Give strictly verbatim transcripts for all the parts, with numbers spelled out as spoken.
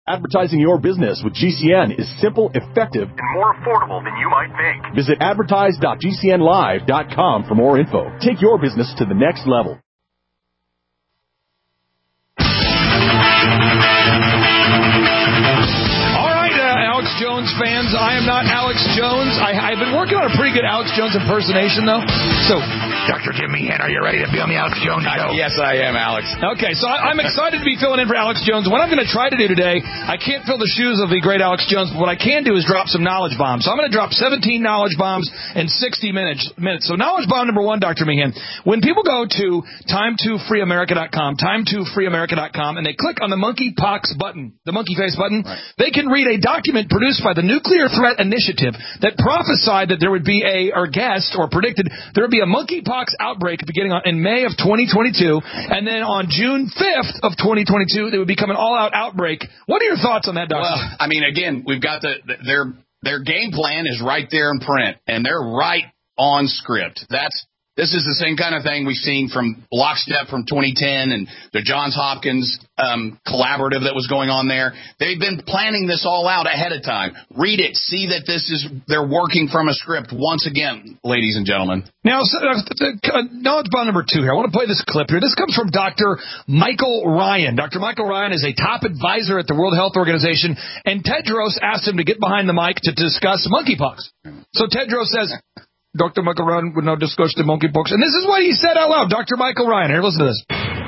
Advertising your business with G C N is simple, effective, and more affordable than you might think. Visit advertise dot g c n live dot com for more info. Take your business to the next level. Jones fans, I am not Alex Jones. I, I've been working on a pretty good Alex Jones impersonation, though. So, Doctor Jim Meehan, are you ready to be on the Alex Jones show? Uh, yes, I am, Alex. Okay, so I, I'm excited to be filling in for Alex Jones. What I'm going to try to do today, I can't fill the shoes of the great Alex Jones, but what I can do is drop some knowledge bombs. So I'm going to drop seventeen knowledge bombs in sixty minutes. minutes. So knowledge bomb number one, Doctor Meehan, when people go to time to free america dot com, time to free america dot com, and they click on the monkeypox button, the monkey face button, right, they can read a document produced by the Nuclear Threat Initiative that prophesied that there would be a, or guessed or predicted there would be a monkeypox outbreak beginning on, in May of twenty twenty-two, and then on June fifth of twenty twenty-two, there would become an all-out outbreak. What are your thoughts on that, Doctor? Well, I mean, again, we've got the, the their their game plan is right there in print, and they're right on script. That's This is the same kind of thing we've seen from Lockstep from twenty ten and the Johns Hopkins um, collaborative that was going on there. They've been planning this all out ahead of time. Read it. See that this is they're working from a script once again, ladies and gentlemen. Now, so, uh, knowledge bomb number two here. I want to play this clip here. This comes from Doctor Michael Ryan. Doctor Michael Ryan is a top advisor at the World Health Organization, and Tedros asked him to get behind the mic to discuss monkeypox. So Tedros says, Doctor Michael Ryan would now discuss the monkeypox. And this is what he said out loud. Doctor Michael Ryan. Here, listen to this.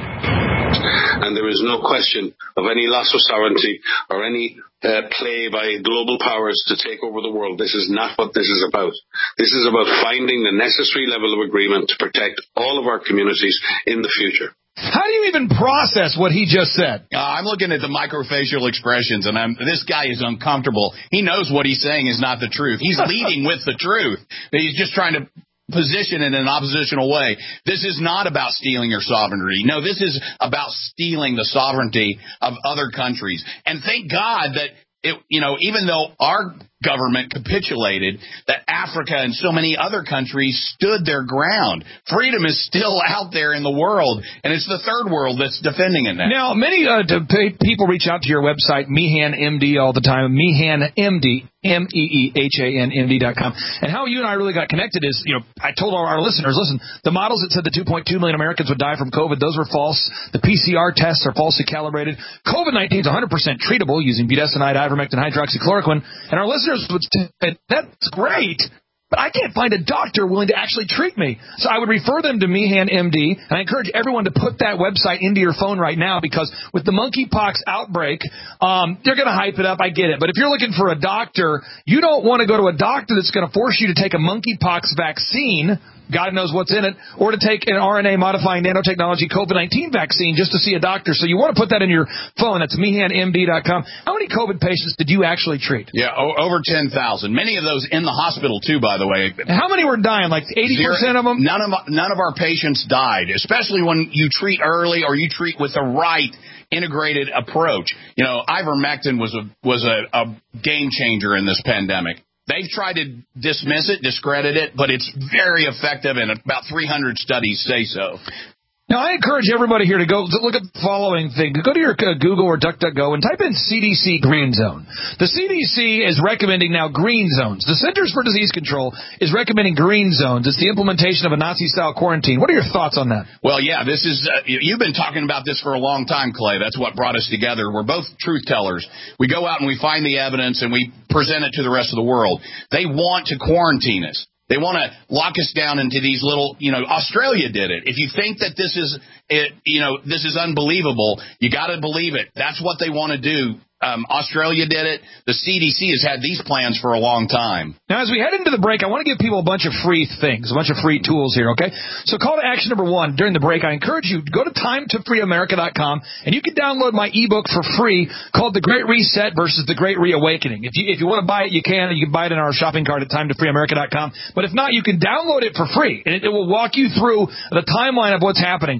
And there is no question of any loss of sovereignty or any uh, play by global powers to take over the world. This is not what this is about. This is about finding the necessary level of agreement to protect all of our communities in the future. How do you even process what he just said? Uh, I'm looking at the microfacial expressions, and I'm, this guy is uncomfortable. He knows what he's saying is not the truth. He's leading with the truth. He's just trying to position it in an oppositional way. This is not about stealing your sovereignty. No, this is about stealing the sovereignty of other countries. And thank God that, it, you know, even though our government capitulated, that Africa and so many other countries stood their ground. Freedom is still out there in the world, and it's the third world that's defending it now. Now, many uh, people reach out to your website, Meehan M D, all the time, Meehan M D, M E E H A N M D dot com. And how you and I really got connected is, you know, I told all our listeners, listen, the models that said the two point two million Americans would die from COVID, those were false. The P C R tests are falsely calibrated. COVID nineteen is one hundred percent treatable using budesonide, ivermectin, hydroxychloroquine. And our listeners would say, that's great, but I can't find a doctor willing to actually treat me. So I would refer them to Meehan M D, and I encourage everyone to put that website into your phone right now, because with the monkeypox outbreak, um, they're going to hype it up. I get it. But if you're looking for a doctor, you don't want to go to a doctor that's going to force you to take a monkeypox vaccine, God knows what's in it, or to take an R N A-modifying nanotechnology COVID nineteen vaccine just to see a doctor. So you want to put that in your phone. That's Meehan M D dot com. How many COVID patients did you actually treat? Yeah, o- over ten thousand. Many of those in the hospital, too, by the way. And how many were dying? Like eighty percent of them? None of, none of our patients died, especially when you treat early or you treat with the right integrated approach. You know, ivermectin was a, was a, a game changer in this pandemic. They've tried to dismiss it, discredit it, but it's very effective, and about three hundred studies say so. Now, I encourage everybody here to go to look at the following thing. Go to your uh, Google or DuckDuckGo and type in C D C Green Zone. The C D C is recommending now green zones. The Centers for Disease Control is recommending green zones. It's the implementation of a Nazi-style quarantine. What are your thoughts on that? Well, yeah, this is uh, you've been talking about this for a long time, Clay. That's what brought us together. We're both truth tellers. We go out and we find the evidence and we present it to the rest of the world. They want to quarantine us. They want to lock us down into these little, you know, Australia did it. If you think that this is, it, you know, this is unbelievable, you got to believe it. That's what they want to do. Um, Australia did it. The C D C has had these plans for a long time. Now, as we head into the break, I want to give people a bunch of free things, a bunch of free tools here, okay? So call to action number one during the break. I encourage you to go to time to free america dot com, and you can download my ebook for free called The Great Reset versus The Great Reawakening. If you if you want to buy it, you can. You can buy it in our shopping cart at time to free america dot com. But if not, you can download it for free, and it, it will walk you through the timeline of what's happening.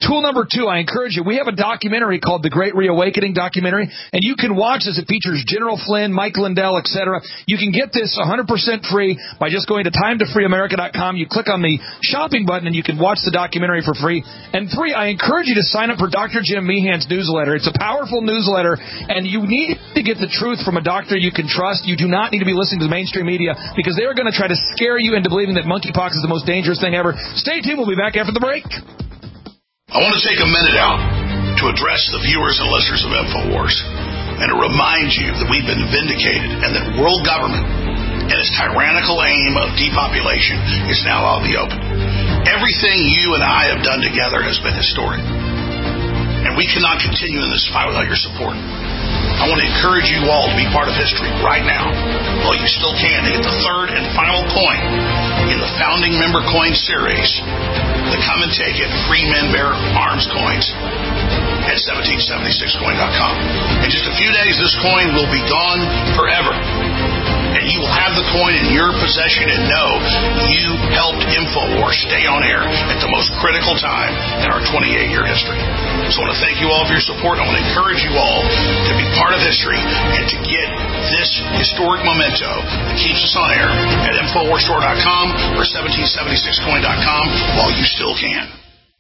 Tool number two, I encourage you, we have a documentary called The Great Reawakening Documentary, and you can watch this. It features General Flynn, Mike Lindell, et cetera. You can get this one hundred percent free by just going to time to free america dot com. You click on the shopping button, and you can watch the documentary for free. And three, I encourage you to sign up for Doctor Jim Meehan's newsletter. It's a powerful newsletter, and you need to get the truth from a doctor you can trust. You do not need to be listening to the mainstream media because they are going to try to scare you into believing that monkeypox is the most dangerous thing ever. Stay tuned. We'll be back after the break. I want to take a minute out to address the viewers and listeners of InfoWars and to remind you that we've been vindicated and that world government and its tyrannical aim of depopulation is now out in the open. Everything you and I have done together has been historic, and we cannot continue in this fight without your support. I want to encourage you all to be part of history right now, while you still can, to get the third and final coin in the Founding Member Coin series, the Come and Take It Free Men Bear Arms coins at seventeen seventy-six coin dot com. In just a few days, this coin will be gone forever, and you will have the coin in your possession and know you helped InfoWars stay on air at the most critical time in our twenty-eight-year history. So I want to thank you all for your support. I want to encourage you all to be part of history and to get this historic memento that keeps us on air at infowars store dot com or seventeen seventy-six coin dot com while you still can.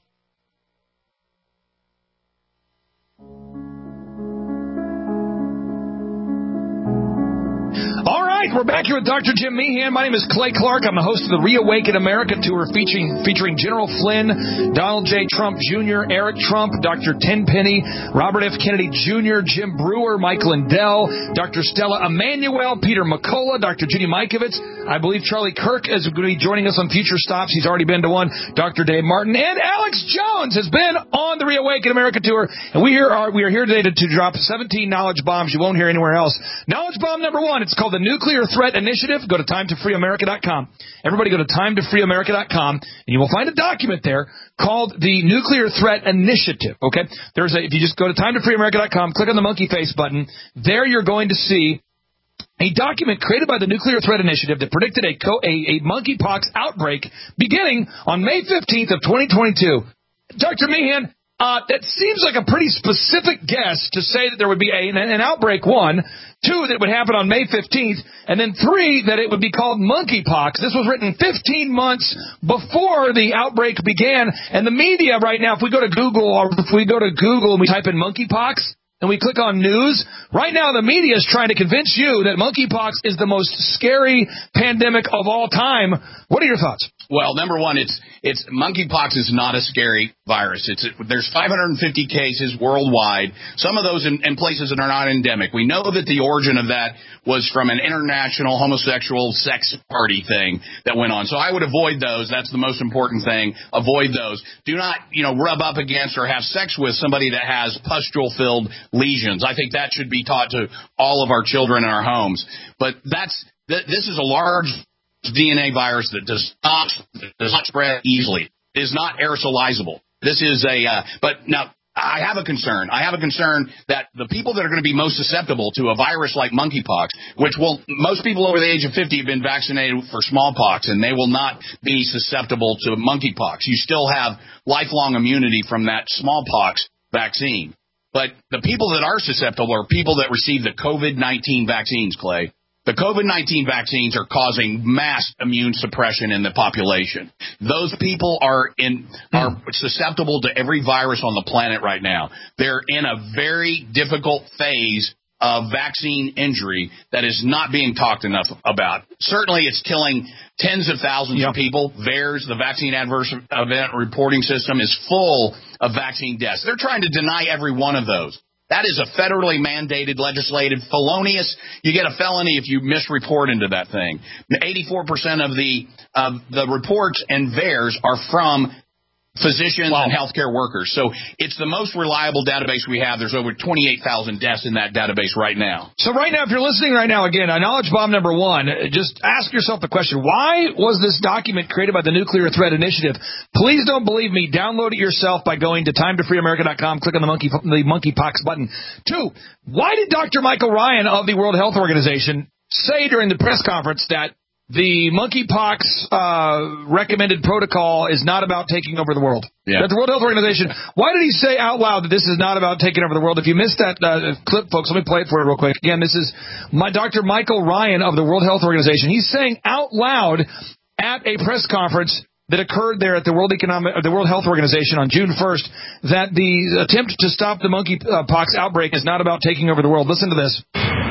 All right, we're back here with Doctor Jim Meehan. My name is Clay Clark. I'm the host of the Reawaken America Tour featuring featuring General Flynn, Donald J. Trump Junior, Eric Trump, Doctor Tenpenny, Robert F. Kennedy Junior, Jim Brewer, Mike Lindell, Doctor Stella Emanuel, Peter McCullough, Doctor Judy Mikovits. I believe Charlie Kirk is going to be joining us on future stops. He's already been to one. Doctor Dave Martin and Alex Jones has been on the Reawaken America Tour. And we here are we are here today to, to drop seventeen knowledge bombs you won't hear anywhere else. Knowledge bomb number one, it's called the Nuclear Threat Initiative. Go to time to free america dot com. Everybody go to time to free america dot com, and you will find a document there called the Nuclear Threat Initiative. Okay, there's a if you just go to time to free america dot com, click on the monkey face button. There you're going to see a document created by the Nuclear Threat Initiative that predicted a, co- a, a monkeypox outbreak beginning on May fifteenth of twenty twenty-two. Doctor Meehan, uh, that seems like a pretty specific guess to say that there would be a, an, an outbreak, one, two, that would happen on May fifteenth, and then three, that it would be called monkeypox. This was written fifteen months before the outbreak began, and the media right now, if we go to Google, or if we go to Google and we type in monkeypox, and we click on news, right now the media is trying to convince you that monkeypox is the most scary pandemic of all time. What are your thoughts? Well, number one, it's it's monkeypox is not a scary virus. It's there's five hundred fifty cases worldwide. Some of those in, in places that are not endemic. We know that the origin of that was from an international homosexual sex party thing that went on. So I would avoid those. That's the most important thing. Avoid those. Do not, you know, rub up against or have sex with somebody that has pustule-filled lesions. I think that should be taught to all of our children in our homes. But that's th- this is a large D N A virus that does not does not spread easily. It is not aerosolizable. This is a uh, but now I have a concern. I have a concern that the people that are going to be most susceptible to a virus like monkeypox, which will most people over the age of fifty have been vaccinated for smallpox, and they will not be susceptible to monkeypox. You still have lifelong immunity from that smallpox vaccine. But the people that are susceptible are people that receive the COVID nineteen vaccines, Clay. The COVID nineteen vaccines are causing mass immune suppression in the population. Those people are in are susceptible to every virus on the planet right now. They're in a very difficult phase of vaccine injury that is not being talked enough about. Certainly it's killing tens of thousands yep. of people. V A E R S, the Vaccine Adverse Event Reporting System, is full of vaccine deaths. They're trying to deny every one of those. That is a federally mandated legislative felonious. You get a felony if you misreport into that thing. eighty-four percent of the of the reports and V A E R S are from physicians wow. and healthcare workers. So it's the most reliable database we have. There's over twenty-eight thousand deaths in that database right now. So right now, if you're listening right now, again, on Knowledge Bomb number one, just ask yourself the question, why was this document created by the Nuclear Threat Initiative? Please don't believe me. Download it yourself by going to time to free america dot com. Click on the monkey the monkeypox button. Two, why did Doctor Michael Ryan of the World Health Organization say during the press conference that the monkeypox uh, recommended protocol is not about taking over the world. Yeah. That the World Health Organization, why did he say out loud that this is not about taking over the world? If you missed that uh, clip, folks, let me play it for you real quick. Again, this is my Doctor Michael Ryan of the World Health Organization. He's saying out loud at a press conference that occurred there at the World Economic, the World Health Organization on June first that the attempt to stop the monkeypox outbreak is not about taking over the world. Listen to this.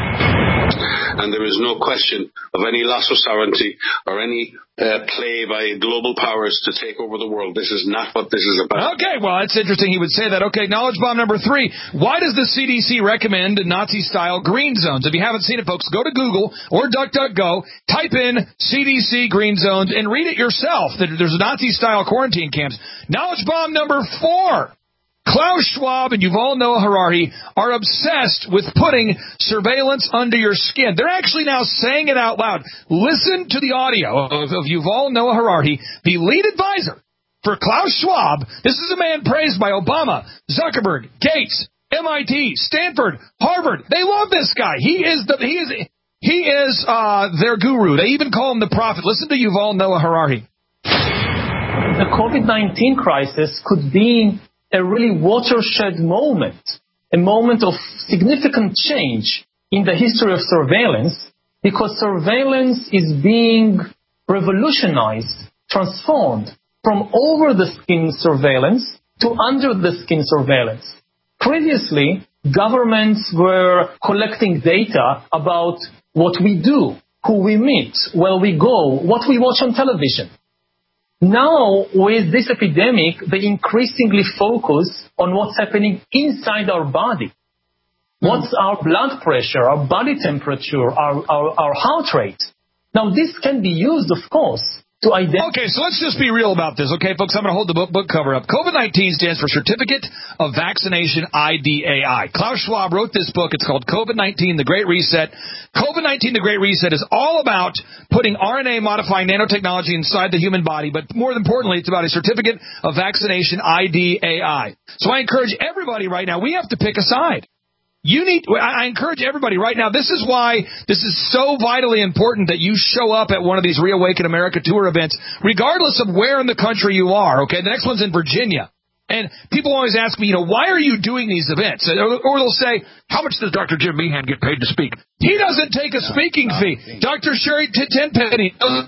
And there is no question of any loss of sovereignty or any uh, play by global powers to take over the world. This is not what this is about. Okay, well, it's interesting he would say that. Okay, knowledge bomb number three. Why does the C D C recommend Nazi-style green zones? If you haven't seen it, folks, go to Google or DuckDuckGo, type in C D C green zones, and read it yourself. There's Nazi-style quarantine camps. Knowledge bomb number four. Klaus Schwab and Yuval Noah Harari are obsessed with putting surveillance under your skin. They're actually now saying it out loud. Listen to the audio of, of Yuval Noah Harari, the lead advisor for Klaus Schwab. This is a man praised by Obama, Zuckerberg, Gates, M I T, Stanford, Harvard. They love this guy. He is the he is he is uh, their guru. They even call him the prophet. Listen to Yuval Noah Harari. The COVID nineteen crisis could be a really watershed moment, a moment of significant change in the history of surveillance, because surveillance is being revolutionized, transformed from over-the-skin surveillance to under-the-skin surveillance. Previously, governments were collecting data about what we do, who we meet, where we go, what we watch on television. Now, with this epidemic, they increasingly focus on what's happening inside our body. What's our blood pressure, our body temperature, our, our, our heart rate. Now, this can be used, of course, to identify... Okay, so let's just be real about this, okay, folks? I'm going to hold the book, book cover up. COVID nineteen stands for Certificate of Vaccination I D A I. Klaus Schwab wrote this book. It's called COVID nineteen, The Great Reset. COVID nineteen, The Great Reset is all about putting R N A-modifying nanotechnology inside the human body, but more importantly, it's about a Certificate of Vaccination I D A I. So I encourage everybody right now, we have to pick a side. You need, I encourage everybody right now, this is why this is so vitally important that you show up at one of these Reawaken America Tour events, regardless of where in the country you are, okay? The next one's in Virginia. And people always ask me, you know, why are you doing these events? Or they'll say, how much does Doctor Jim Meehan get paid to speak? He doesn't take a speaking fee. Doctor Sherry Tenpenny doesn't.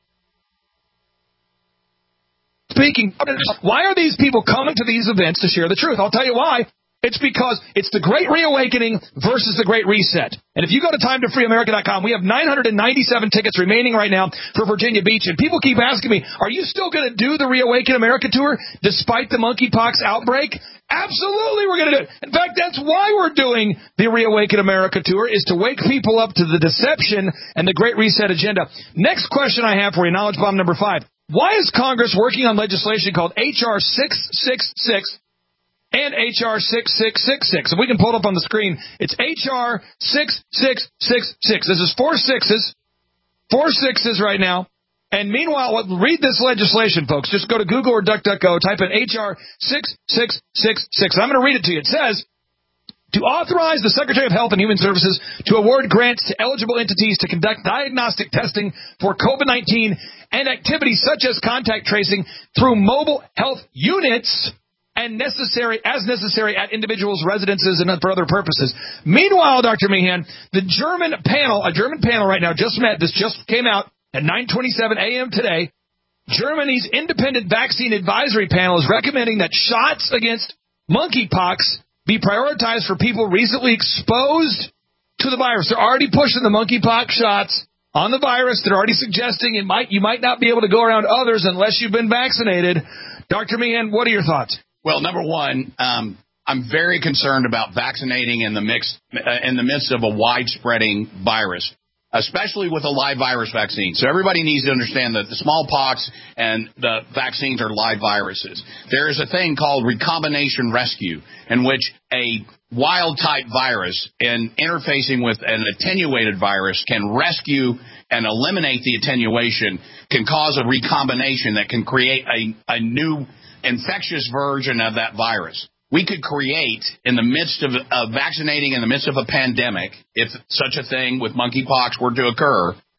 Speaking. Why are these people coming to these events to share the truth? I'll tell you why. It's because it's the Great Reawakening versus the Great Reset. And if you go to time to free america dot com, we have nine hundred ninety-seven tickets remaining right now for Virginia Beach. And people keep asking me, are you still going to do the Reawaken America Tour despite the monkeypox outbreak? Absolutely, we're going to do it. In fact, that's why we're doing the Reawaken America Tour, is to wake people up to the deception and the Great Reset agenda. Next question I have for you, knowledge bomb number five. Why is Congress working on legislation called H R six sixty-six and H R six six six six? If we can pull it up on the screen, it's H R six six six six. This is four sixes, four sixes right now. And meanwhile, read this legislation, folks. Just go to Google or DuckDuckGo, type in H R six six six six. I'm going to read it to you. It says, to authorize the Secretary of Health and Human Services to award grants to eligible entities to conduct diagnostic testing for COVID nineteen and activities such as contact tracing through mobile health units and necessary as necessary at individuals' residences and for other purposes. Meanwhile, Doctor Meehan, the German panel, a German panel right now just met, this just came out at nine twenty-seven a.m. today. Germany's independent vaccine advisory panel is recommending that shots against monkeypox be prioritized for people recently exposed to the virus. They're already pushing the monkeypox shots on the virus. They're already suggesting it might you might not be able to go around others unless you've been vaccinated. Doctor Meehan, what are your thoughts? Well, number one, um, I'm very concerned about vaccinating in the mix uh, in the midst of a wide-spreading virus, especially with a live virus vaccine. So everybody needs to understand that the smallpox and the vaccines are live viruses. There is a thing called recombination rescue, in which a wild-type virus and interfacing with an attenuated virus can rescue and eliminate the attenuation, can cause a recombination that can create a, a new infectious version of that virus. We could create, in the midst of uh, vaccinating in the midst of a pandemic, if such a thing with monkeypox were to occur,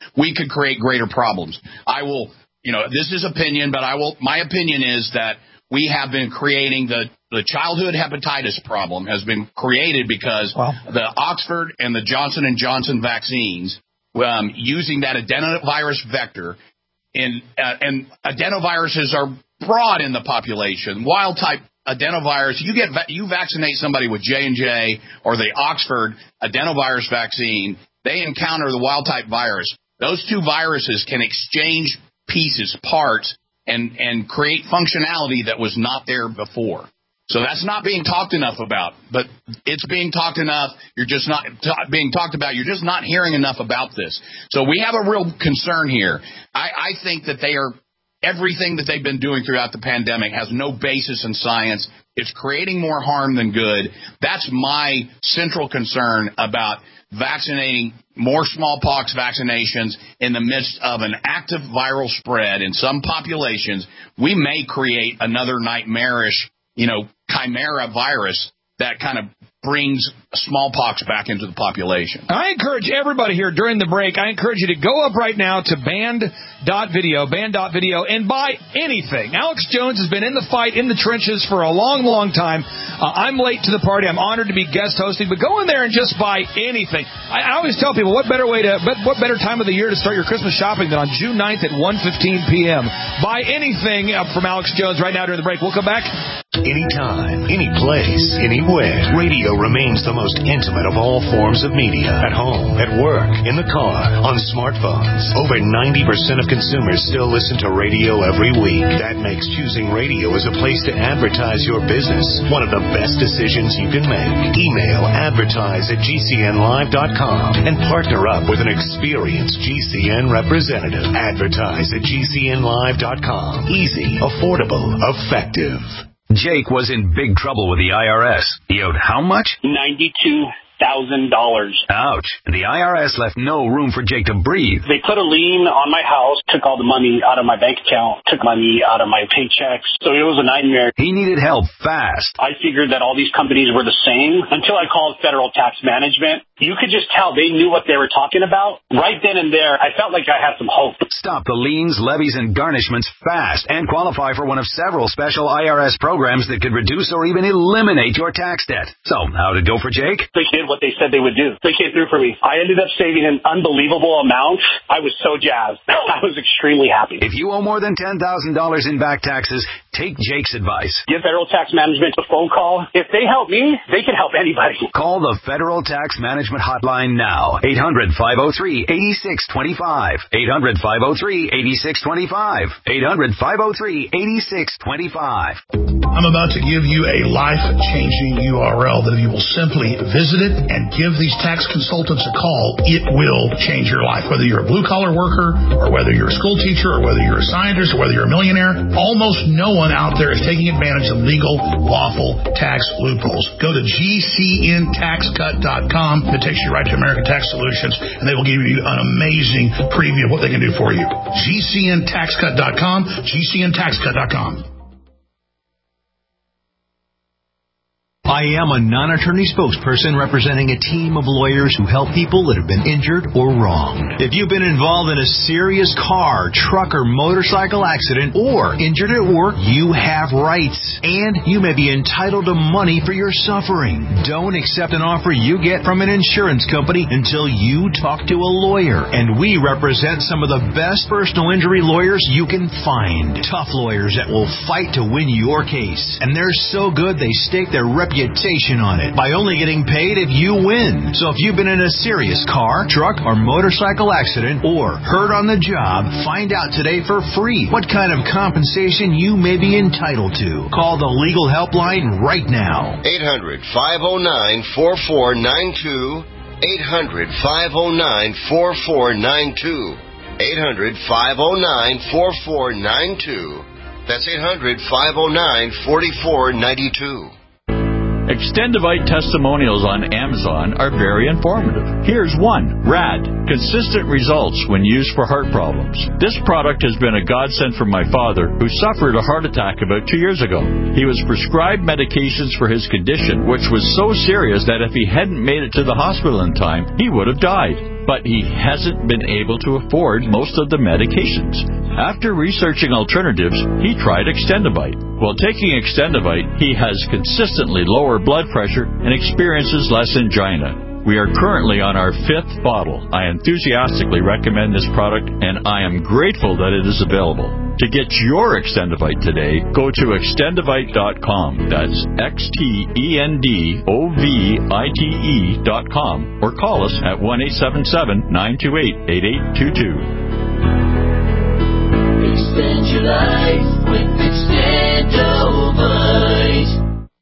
we could create greater problems. I will, you know, this is opinion, but I will, my opinion is that we have been creating the, the childhood hepatitis problem has been created because wow. the Oxford and the Johnson and Johnson vaccines, um, using that adenovirus vector, and, uh, and adenoviruses are broad in the population. Wild type adenovirus, you get you vaccinate somebody with J and J or the Oxford adenovirus vaccine, they encounter the wild type virus. Those two viruses can exchange pieces, parts, and, and create functionality that was not there before. So that's not being talked enough about, but it's being talked enough. You're just not t- being talked about. You're just not hearing enough about this. So we have a real concern here. I, I think that they are, everything that they've been doing throughout the pandemic has no basis in science. It's creating more harm than good. That's my central concern about vaccinating more smallpox vaccinations in the midst of an active viral spread in some populations. We may create another nightmarish, you know, chimera virus that kind of brings smallpox back into the population. I encourage everybody here during the break, I encourage you to go up right now to band dot video, band dot video, and buy anything. Alex Jones has been in the fight, in the trenches for a long, long time. Uh, I'm late to the party. I'm honored to be guest hosting, but go in there and just buy anything. I, I always tell people, what better way to, what better time of the year to start your Christmas shopping than on June ninth at one fifteen p.m. Buy anything from Alex Jones right now during the break. We'll come back. Anytime, any place, anywhere, radio remains the most intimate of all forms of media. At home, at work, in the car, on smartphones. Over ninety percent of consumers still listen to radio every week. That makes choosing radio as a place to advertise your business one of the best decisions you can make. Email advertise at G C N live dot com and partner up with an experienced G C N representative. Advertise at G C N live dot com. Easy, affordable, effective. Jake was in big trouble with the I R S. He owed how much? ninety-two thousand dollars. Ouch. And the I R S left no room for Jake to breathe. They put a lien on my house, took all the money out of my bank account, took money out of my paychecks. So it was a nightmare. He needed help fast. I figured that all these companies were the same until I called Federal Tax Management. You could just tell they knew what they were talking about. Right then and there, I felt like I had some hope. Stop the liens, levies, and garnishments fast and qualify for one of several special I R S programs that could reduce or even eliminate your tax debt. So, how'd it go for Jake? They did what they said they would do. They came through for me. I ended up saving an unbelievable amount. I was so jazzed. I was extremely happy. If you owe more than ten thousand dollars in back taxes, take Jake's advice. Give Federal Tax Management a phone call. If they help me, they can help anybody. Call the Federal Tax Management Hotline now. eight hundred, five oh three, eight six two five. eight hundred, five oh three, eight six two five. eight hundred, five oh three, eight six two five. I'm about to give you a life-changing U R L that if you will simply visit it and give these tax consultants a call, it will change your life. Whether you're a blue-collar worker or whether you're a school teacher or whether you're a scientist or whether you're a millionaire, almost no one out there is taking advantage of legal, lawful tax loopholes. Go to G C N tax cut dot com. It takes you right to American Tax Solutions, and they will give you an amazing preview of what they can do for you. G C N tax cut dot com, G C N tax cut dot com. I am a non-attorney spokesperson representing a team of lawyers who help people that have been injured or wronged. If you've been involved in a serious car, truck, or motorcycle accident or injured at work, you have rights, and you may be entitled to money for your suffering. Don't accept an offer you get from an insurance company until you talk to a lawyer, and we represent some of the best personal injury lawyers you can find. Tough lawyers that will fight to win your case, and they're so good they stake their reputation on it by only getting paid if you win. So if you've been in a serious car, truck, or motorcycle accident or hurt on the job, find out today for free what kind of compensation you may be entitled to. Call the legal helpline right now. eight hundred, five oh nine, four four nine two. eight hundred, five oh nine, four four nine two. eight hundred, five oh nine, four four nine two. That's eight hundred, five oh nine, four four nine two. Extendivite testimonials on Amazon are very informative. Here's one. Rad. Consistent results when used for heart problems. This product has been a godsend for my father, who suffered a heart attack about two years ago. He was prescribed medications for his condition, which was so serious that if he hadn't made it to the hospital in time, he would have died. but he hasn't been able to afford most of the medications. After researching alternatives, he tried Extendivite. While taking Extendivite, he has consistently lower blood pressure and experiences less angina. We are currently on our fifth bottle. I enthusiastically recommend this product, and I am grateful that it is available. To get your Extendivite today, go to extendivite dot com. That's X T E N D O V I T E dot com, or call us at one eight seven seven, nine two eight, eight eight two two. Extend your life with Extendivite.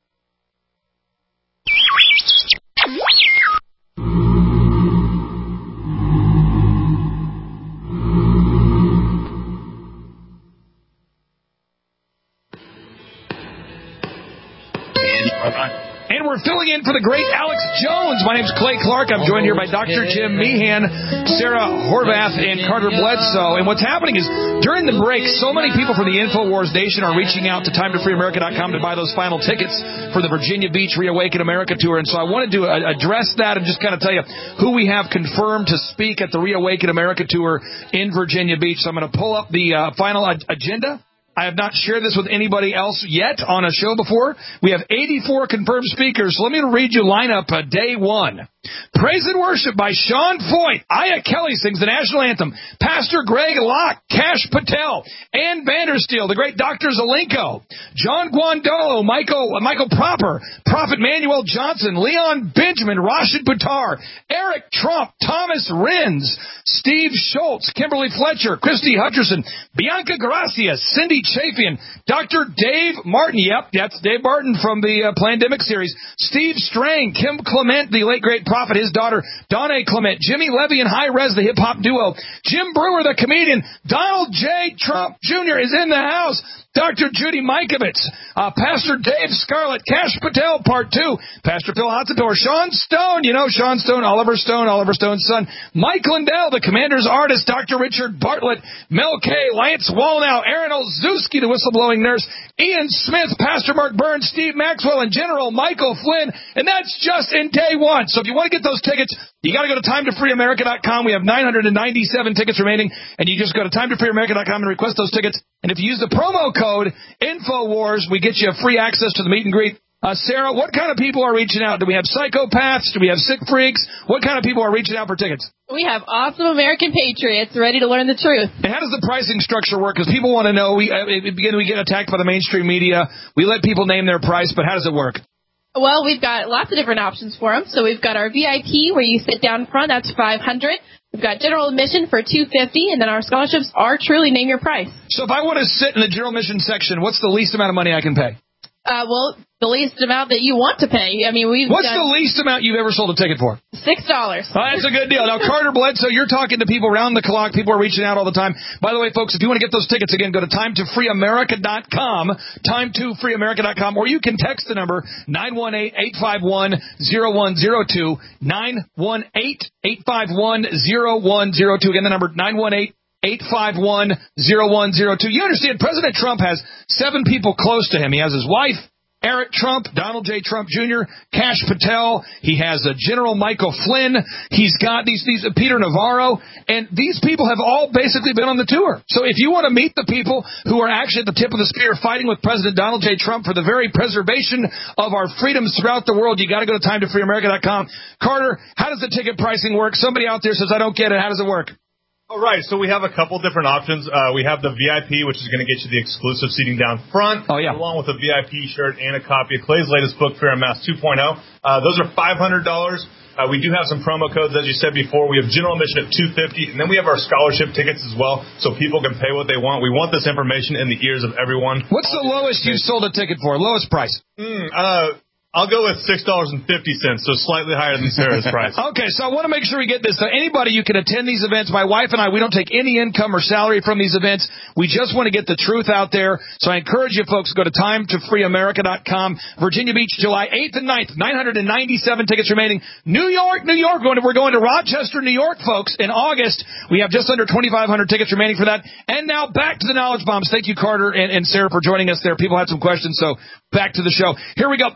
And we're filling in for the great Alex Jones. My name's Clay Clark. I'm joined here by Doctor Jim Meehan, Sarah Horvath, and Carter Bledsoe. And what's happening is, during the break, so many people from the InfoWars Nation are reaching out to time to free america dot com to buy those final tickets for the Virginia Beach Reawaken America Tour. And so I wanted to address that and just kind of tell you who we have confirmed to speak at the Reawaken America Tour in Virginia Beach. So I'm going to pull up the uh, final a- agenda. I have not shared this with anybody else yet on a show before. We have eighty-four confirmed speakers. So let me read you lineup uh, day one. Praise and worship by Sean Foyt. Aya Kelly sings the national anthem. Pastor Greg Locke, Cash Patel, Ann Vandersteel, the great Doctor Zelenko, John Guandolo, Michael uh, Michael Proper, Prophet Manuel Johnson, Leon Benjamin, Rashid Buttar, Eric Trump, Thomas Renz, Steve Schultz, Kimberly Fletcher, Christy Hutcherson, Bianca Gracia, Cindy Chafian, Doctor Dave Martin. Yep, that's Dave Martin from the uh, Plandemic series. Steve Strang, Kim Clement, the late great prophet, his daughter Donna Clement, Jimmy Levy and High Res, the hip-hop duo, Jim Brewer, the comedian, Donald J. Trump Junior is in the house, Doctor Judy Mikovits, uh, Pastor Dave Scarlett, Cash Patel, Part two, Pastor Phil Hotzator, Sean Stone, you know Sean Stone, Oliver Stone, Oliver Stone's son, Mike Lindell, the Commander's artist, Doctor Richard Bartlett, Mel K, Lance Wallnow, Aaron Olszewski, the whistleblowing nurse, Ian Smith, Pastor Mark Burns, Steve Maxwell, and General Michael Flynn, and that's just in day one. So if you want to get those tickets, you got to go to time to free america dot com. We have nine hundred ninety-seven tickets remaining, and you just go to time to free america dot com and request those tickets. And if you use the promo code InfoWars, we get you free access to the meet and greet. Uh, Sarah, what kind of people are reaching out? Do we have psychopaths? Do we have sick freaks? What kind of people are reaching out for tickets? We have awesome American patriots ready to learn the truth. And how does the pricing structure work? Because people want to know. We uh, begin we get attacked by the mainstream media. We let people name their price, but how does it work? Well, we've got lots of different options for them. So we've got our V I P where you sit down front. That's five hundred dollars. We've got general admission for two hundred fifty dollars, and then our scholarships are truly name your price. So if I want to sit in the general admission section, what's the least amount of money I can pay? Uh, well, the least amount that you want to pay. I mean, we've What's done the least amount you've ever sold a ticket for? Six dollars. Oh, that's a good deal. Now, Carter Bledsoe, you're talking to people around the clock. People are reaching out all the time. By the way, folks, if you want to get those tickets, again, go to time to free america dot com, time to free america dot com, or you can text the number nine one eight, eight five one, zero one zero two, nine one eight, eight five one, zero one zero two. Again, the number nine one eight, eight five one, zero one zero two. You understand, President Trump has seven people close to him. He has his wife, Eric Trump, Donald J. Trump Junior, Cash Patel. He has a General Michael Flynn. He's got these, these uh, Peter Navarro. And these people have all basically been on the tour. So if you want to meet the people who are actually at the tip of the spear fighting with President Donald J. Trump for the very preservation of our freedoms throughout the world, you got to go to time to free america dot com. Carter, how does the ticket pricing work? Somebody out there says, I don't get it. How does it work? All right, so we have a couple different options. Uh, we have the V I P, which is going to get you the exclusive seating down front, oh, yeah. along with a V I P shirt and a copy of Clay's latest book, Fear and Mass two point oh. Uh, those are five hundred dollars. Uh, we do have some promo codes, as you said before. We have general admission at two hundred fifty dollars, and then we have our scholarship tickets as well, so people can pay what they want. We want this information in the ears of everyone. What's the lowest you sold a ticket for? Lowest price? Mm, uh... I'll go with six dollars and fifty cents, so slightly higher than Sarah's price. Okay, so I want to make sure we get this. So anybody, you can attend these events. My wife and I, we don't take any income or salary from these events. We just want to get the truth out there. So I encourage you folks, go to time to free america dot com. Virginia Beach, July eighth and ninth, nine hundred ninety-seven tickets remaining. New York, New York, going to, we're going to Rochester, New York, folks, in August. We have just under twenty-five hundred tickets remaining for that. And now back to the Knowledge Bombs. Thank you, Carter and, and Sarah, for joining us there. People had some questions, so back to the show. Here we go. Now,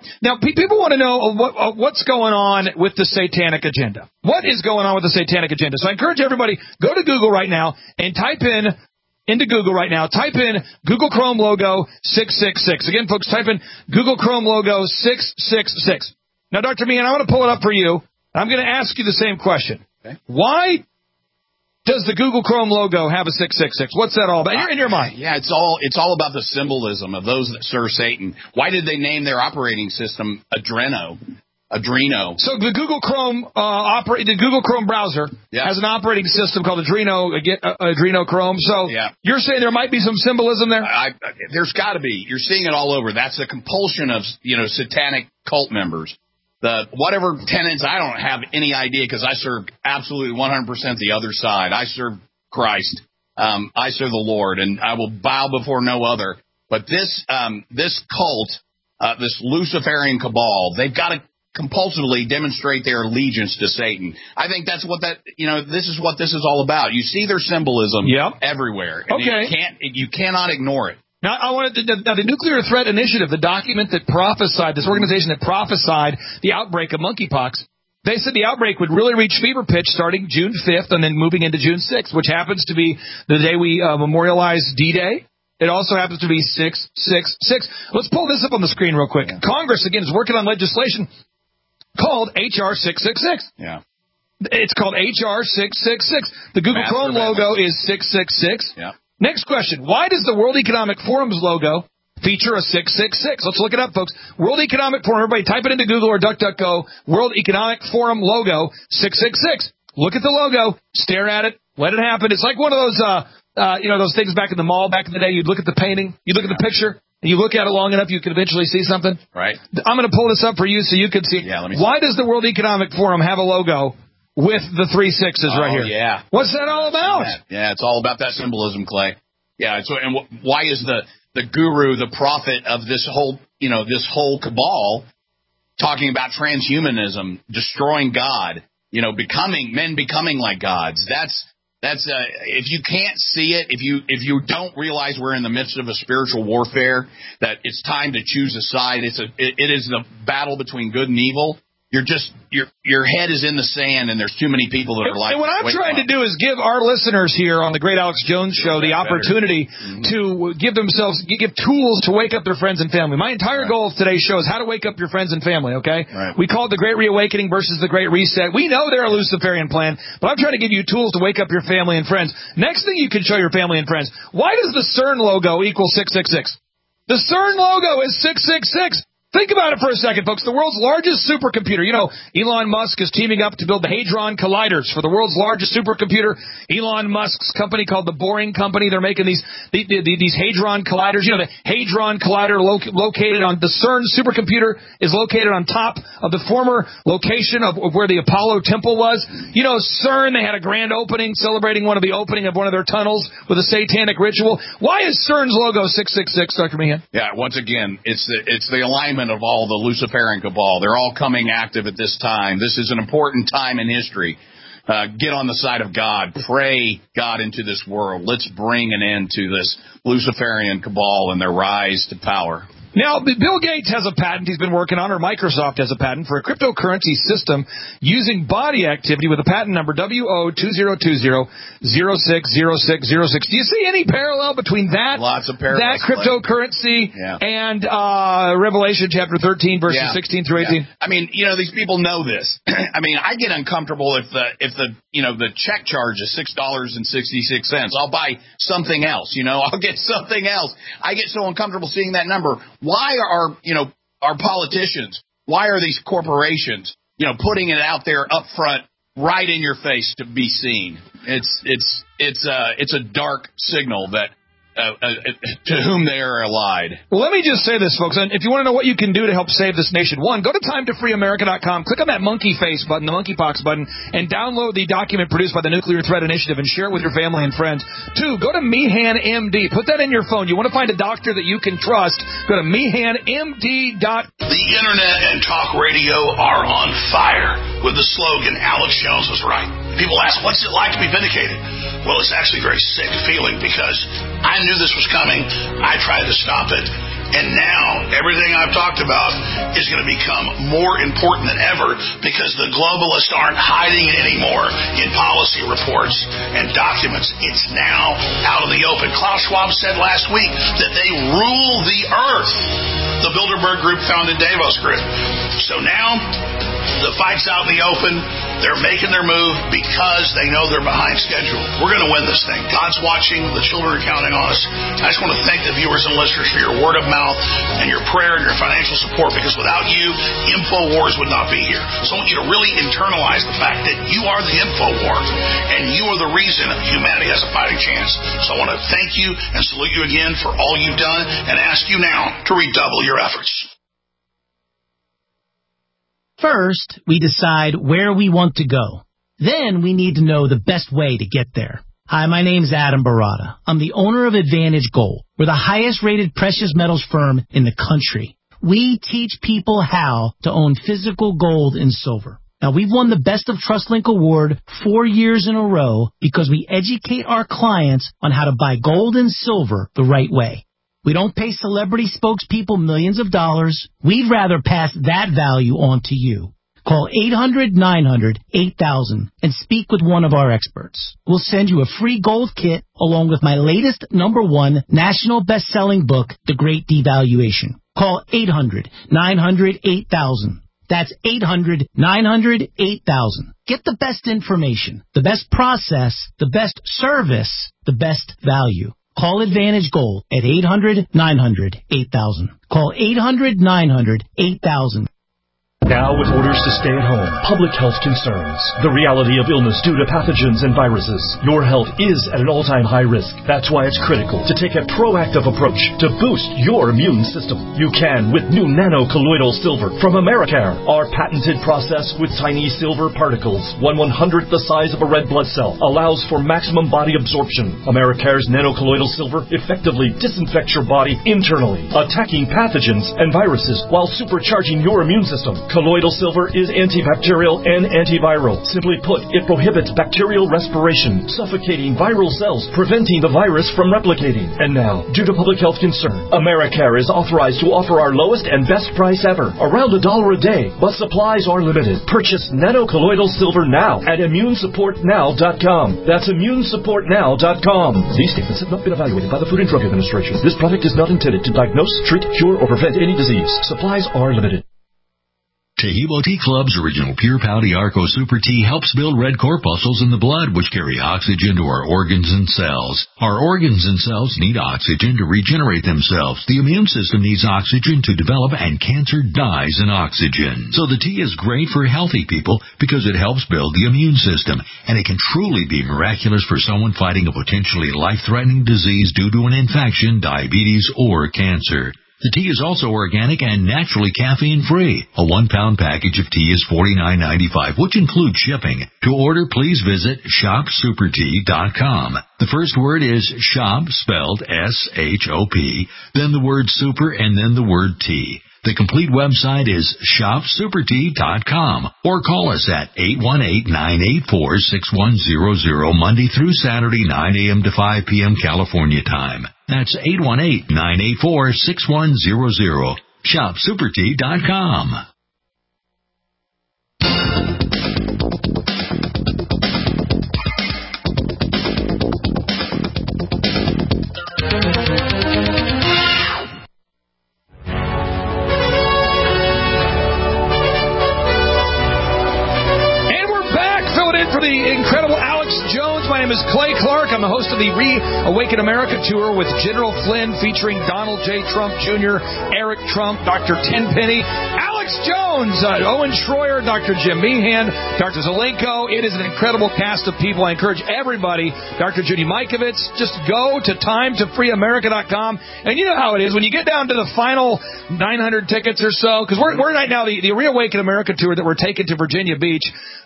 people want to know what, uh, what's going on with the satanic agenda. What is going on with the satanic agenda? So I encourage everybody, go to Google right now and type in, into Google right now, type in Google Chrome logo six six six. Again, folks, type in Google Chrome logo six six six. Now, Doctor Meehan, I want to pull it up for you. I'm going to ask you the same question. Okay. Why does the Google Chrome logo have a six six six? What's that all about? In your, in your mind. Yeah, it's all it's all about the symbolism of those that serve Satan. Why did they name their operating system Adreno? Adreno. So the Google Chrome uh, operate the Google Chrome browser yeah. has an operating system called Adreno uh, Adreno Chrome. So yeah. you're saying there might be some symbolism there? I, I, there's got to be. You're seeing it all over. That's the compulsion of you know satanic cult members. The whatever tenets, I don't have any idea because I serve absolutely one hundred percent the other side. I serve Christ. Um, I serve the Lord, and I will bow before no other. But this um, this cult, uh, this Luciferian cabal, they've got to compulsively demonstrate their allegiance to Satan. I think that's what that you know. This is what this is all about. You see their symbolism yep. everywhere. And okay, you can't you cannot ignore it. Now, I wanted to, now, the Nuclear Threat Initiative, the document that prophesied, this organization that prophesied the outbreak of monkeypox, they said the outbreak would really reach fever pitch starting June fifth and then moving into June sixth, which happens to be the day we uh, memorialize D-Day. It also happens to be six six six. Let's pull this up on the screen real quick. Yeah. Congress, again, is working on legislation called H R six six six. Yeah. It's called H R six six six. The Google Master Chrome logo is six six six. Yeah. Next question. Why does the World Economic Forum's logo feature a six six six? Let's look it up, folks. World Economic Forum. Everybody type it into Google or DuckDuckGo. World Economic Forum logo six six six. Look at the logo. Stare at it. Let it happen. It's like one of those, uh, uh, you know, those things back in the mall back in the day. You'd look at the painting. You look at the picture. And you look at it long enough, you could eventually see something. Right. I'm going to pull this up for you so you can see. Yeah, let me Why see. does the World Economic Forum have a logo with the three sixes oh, right here? yeah. What's that all about? Yeah, it's all about that symbolism, Clay. Yeah, so and wh- why is the, the guru, the prophet of this whole, you know, this whole cabal talking about transhumanism, destroying God, you know, becoming men becoming like gods? That's that's uh, if you can't see it, if you if you don't realize we're in the midst of a spiritual warfare, that it's time to choose a side. It's a it, it is the battle between good and evil. You're just your your head is in the sand, and there's too many people that are like. And what I'm trying to do is give our listeners here on the Great Alex Jones Show the opportunity mm-hmm. to give themselves give tools to wake up their friends and family. My entire right. goal of today's show is how to wake up your friends and family. Okay, right. we call it the Great Reawakening versus the Great Reset. We know they're a Luciferian plan, but I'm trying to give you tools to wake up your family and friends. Next thing you can show your family and friends: why does the CERN logo equal six six six? The CERN logo is six six six. Think about it for a second, folks. The world's largest supercomputer. You know, Elon Musk is teaming up to build the Hadron Colliders for the world's largest supercomputer. Elon Musk's company called the Boring Company. They're making these the, the, these Hadron Colliders. You know, the Hadron Collider lo- located on the CERN supercomputer is located on top of the former location of, of where the Apollo Temple was. You know, CERN, they had a grand opening celebrating one of the opening of one of their tunnels with a satanic ritual. Why is CERN's logo six six six, Doctor Meehan? Yeah, once again, it's the it's the alignment of all the Luciferian cabal. They're all coming active at this time. This is an important time in history. Uh, get on the side of God. Pray God into this world. Let's bring an end to this Luciferian cabal and their rise to power. Now, Bill Gates has a patent he's been working on, or Microsoft has a patent for a cryptocurrency system using body activity with a patent number W O two zero two zero zero six zero six zero six. Do you see any parallel between that, Lots of parallels, that cryptocurrency yeah. and uh, Revelation chapter thirteen, verses yeah. sixteen through eighteen? Yeah. I mean, you know, these people know this. I mean, I get uncomfortable if the if the you know the check charge is six dollars and sixty six cents. I'll buy something else. You know, I'll get something else. I get so uncomfortable seeing that number. Why are, you know, our politicians, why are these corporations, you know, putting it out there up front, right in your face to be seen? It's, it's, it's, uh, it's a dark signal that, uh, uh, to whom they are allied. Well, let me just say this, folks. And if you want to know what you can do to help save this nation, one, go to time to free america dot com, click on that monkey face button, the monkeypox button, and download the document produced by the Nuclear Threat Initiative and share it with your family and friends. Two, go to Meehan M D. Put that in your phone. You want to find a doctor that you can trust, go to Meehan M D dot com. The internet and talk radio are on fire with the slogan, Alex Jones was right. People ask, what's it like to be vindicated? Well, it's actually a very sick feeling because I knew this was coming. I tried to stop it. And now, everything I've talked about is going to become more important than ever because the globalists aren't hiding it anymore in policy reports and documents. It's now out in the open. Klaus Schwab said last week that they rule the earth. The Bilderberg Group founded Davos Group. So now, the fight's out in the open. They're making their move because they know they're behind schedule. We're going to win this thing. God's watching. The children are counting on us. I just want to thank the viewers and listeners for your word of mouth and your prayer and your financial support, because without you, InfoWars would not be here. So I want you to really internalize the fact that you are the InfoWar, and you are the reason humanity has a fighting chance. So I want to thank you and salute you again for all you've done and ask you now to redouble your efforts. First, we decide where we want to go. Then we need to know the best way to get there. Hi, my name's Adam Barada. I'm the owner of Advantage Gold. We're the highest-rated precious metals firm in the country. We teach people how to own physical gold and silver. Now, we've won the Best of TrustLink Award four years in a row because we educate our clients on how to buy gold and silver the right way. We don't pay celebrity spokespeople millions of dollars. We'd rather pass that value on to you. Call eight hundred nine hundred eight thousand and speak with one of our experts. We'll send you a free gold kit along with my latest number one national best-selling book, The Great Devaluation. Call eight hundred nine hundred eight thousand. That's eight hundred nine hundred eight thousand. Get the best information, the best process, the best service, the best value. Call Advantage Gold at eight hundred nine hundred eight thousand. Call eight hundred nine hundred eight thousand. Now with orders to stay at home, public health concerns, the reality of illness due to pathogens and viruses, your health is at an all-time high risk. That's why it's critical to take a proactive approach to boost your immune system. You can with new nano-colloidal silver from Americare. Our patented process with tiny silver particles, one one-hundredth the size of a red blood cell, allows for maximum body absorption. Americare's nano-colloidal silver effectively disinfects your body internally, attacking pathogens and viruses while supercharging your immune system. Colloidal silver is antibacterial and antiviral. Simply put, it prohibits bacterial respiration, suffocating viral cells, preventing the virus from replicating. And now, due to public health concern, Americare is authorized to offer our lowest and best price ever, around a dollar a day, but supplies are limited. Purchase nano-colloidal silver now at immune support now dot com. That's immune support now dot com. These statements have not been evaluated by the Food and Drug Administration. This product is not intended to diagnose, treat, cure, or prevent any disease. Supplies are limited. Taheebo Tea Club's original Pure Pouty Arco Super Tea helps build red corpuscles in the blood, which carry oxygen to our organs and cells. Our organs and cells need oxygen to regenerate themselves. The immune system needs oxygen to develop, and cancer dies in oxygen. So the tea is great for healthy people because it helps build the immune system, and it can truly be miraculous for someone fighting a potentially life-threatening disease due to an infection, diabetes, or cancer. The tea is also organic and naturally caffeine-free. A one-pound package of tea is forty-nine ninety-five, which includes shipping. To order, please visit shop super tea dot com. The first word is shop, spelled S H O P, then the word super, and then the word tea. The complete website is shop super tea dot com, or call us at eight one eight, nine eight four, six one zero zero Monday through Saturday, nine a.m. to five p.m. California time. That's eight one eight, nine eight four, six one zero zero. shop super tea dot com. For the incredible Alex Jones, my name is Clay Clark. I'm the host of the Reawaken America Tour with General Flynn, featuring Donald J. Trump Junior, Eric Trump, Doctor Tenpenny, Alex Jones, uh, Owen Schroyer, Doctor Jim Meehan, Doctor Zelenko. It is an incredible cast of people. I encourage everybody, Doctor Judy Mikovits, just go to time to free america dot com. And you know how it is when you get down to the final nine hundred tickets or so, because we're, we're right now, the, the Reawaken America Tour that we're taking to Virginia Beach,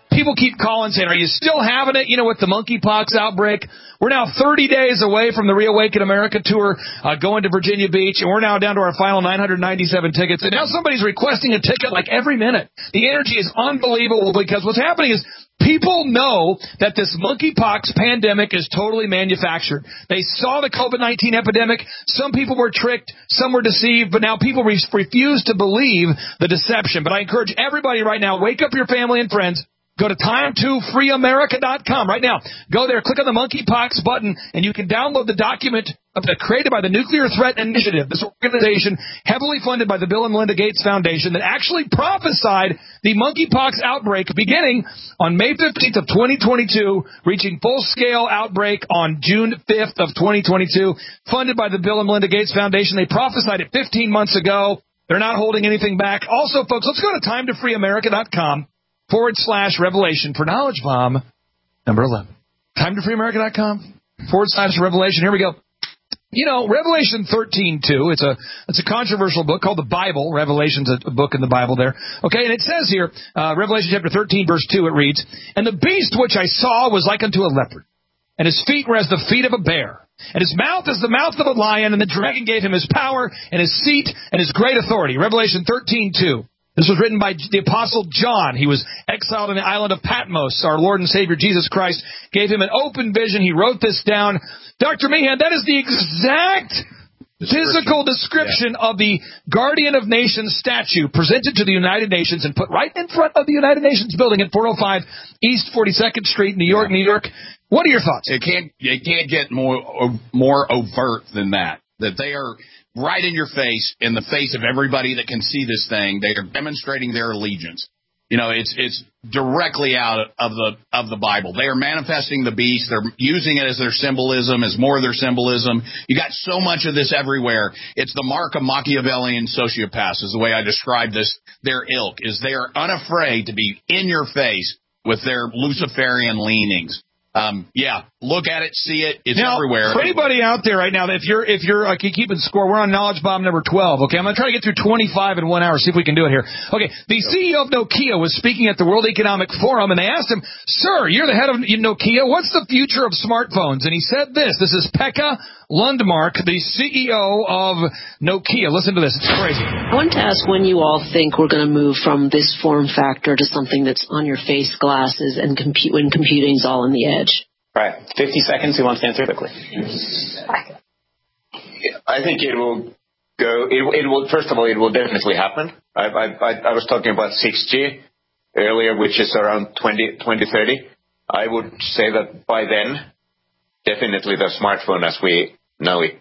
people keep calling saying, are you still having it, you know, with the monkeypox outbreak? We're now thirty days away from the Reawaken America tour uh, going to Virginia Beach, and we're now down to our final nine hundred ninety-seven tickets. And now somebody's requesting a ticket like every minute. The energy is unbelievable because what's happening is people know that this monkeypox pandemic is totally manufactured. They saw the COVID nineteen epidemic. Some people were tricked. Some were deceived. But now people re- refuse to believe the deception. But I encourage everybody right now, wake up your family and friends. Go to time to free america dot com right now. Go there, click on the monkeypox button, and you can download the document created by the Nuclear Threat Initiative, this organization heavily funded by the Bill and Melinda Gates Foundation that actually prophesied the monkeypox outbreak beginning on May fifteenth of twenty twenty-two, reaching full-scale outbreak on June fifth of twenty twenty-two, funded by the Bill and Melinda Gates Foundation. They prophesied it fifteen months ago. They're not holding anything back. Also, folks, let's go to time to free america dot com. Forward slash revelation for knowledge bomb number eleven. time to free america dot com. Forward slash revelation. Here we go. You know, Revelation thirteen two, it's a, it's a controversial book called the Bible. Revelation's a, a book in the Bible there. Okay, and it says here, uh, Revelation chapter thirteen, verse two, it reads, and the beast which I saw was like unto a leopard, and his feet were as the feet of a bear, and his mouth as the mouth of a lion, and the dragon gave him his power and his seat and his great authority. Revelation thirteen two. This was written by the Apostle John. He was exiled on the island of Patmos. Our Lord and Savior Jesus Christ gave him an open vision. He wrote this down. Doctor Meehan, that is the exact physical description yeah. of the Guardian of Nations statue presented to the United Nations and put right in front of the United Nations building at four oh five East forty-second Street, New York, yeah. New York. What are your thoughts? It can't, it can't get more, more overt than that. That they are right in your face, in the face of everybody that can see this thing. They are demonstrating their allegiance. You know, it's it's directly out of the of the Bible. They are manifesting the beast. They're using it as their symbolism, as more of their symbolism. You got so much of this everywhere. It's the mark of Machiavellian sociopaths, is the way I describe this. Their ilk is they are unafraid to be in your face with their Luciferian leanings. Um, yeah, look at it, see it. It's now, everywhere. For anybody out there right now, if you're if you're uh, keeping score, we're on Knowledge Bomb number twelve. Okay, I'm going to try to get through twenty-five in one hour. See if we can do it here. Okay, the C E O of Nokia was speaking at the World Economic Forum, and they asked him, "Sir, you're the head of Nokia. What's the future of smartphones?" And he said this. This is Pekka Lundmark, the C E O of Nokia. Listen to this. It's crazy. I wanted to ask when you all think we're going to move from this form factor to something that's on your face glasses and compute when computing's all on the edge. Right. fifty seconds. Who wants to answer quickly? I think it will go. It, it will. First of all, it will definitely happen. I, I, I was talking about six G earlier, which is around twenty thirty. I would say that by then, definitely the smartphone as we know it.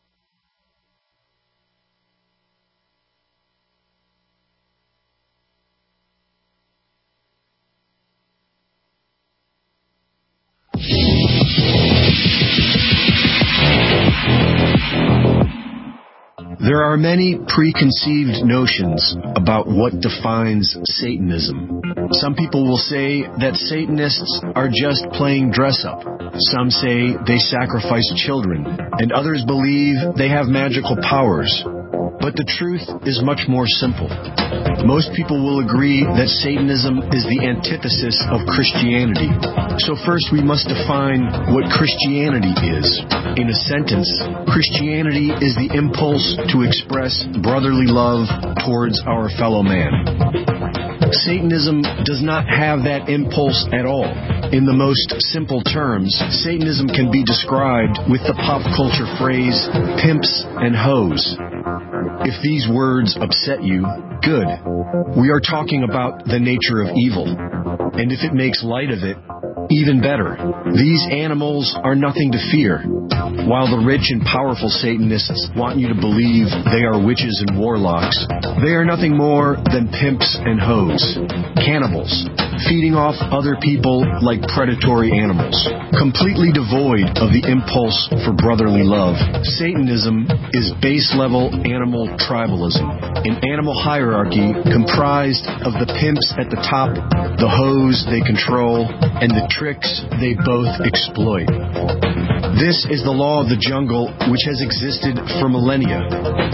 There are many preconceived notions about what defines Satanism. Some people will say that Satanists are just playing dress-up. Some say they sacrifice children, and others believe they have magical powers. But the truth is much more simple. Most people will agree that Satanism is the antithesis of Christianity. So first we must define what Christianity is. In a sentence, Christianity is the impulse to express brotherly love towards our fellow man. Satanism does not have that impulse at all. In the most simple terms, Satanism can be described with the pop culture phrase, pimps and hoes. If these words upset you, good. We are talking about the nature of evil. And if it makes light of it, even better. These animals are nothing to fear. While the rich and powerful Satanists want you to believe they are witches and warlocks, they are nothing more than pimps and hoes, cannibals, feeding off other people like predatory animals, completely devoid of the impulse for brotherly love. Satanism is base-level animal tribalism, an animal hierarchy comprised of the pimps at the top, the hoes they control, and the tricks they both exploit. This is the law of the jungle, which has existed for millennia.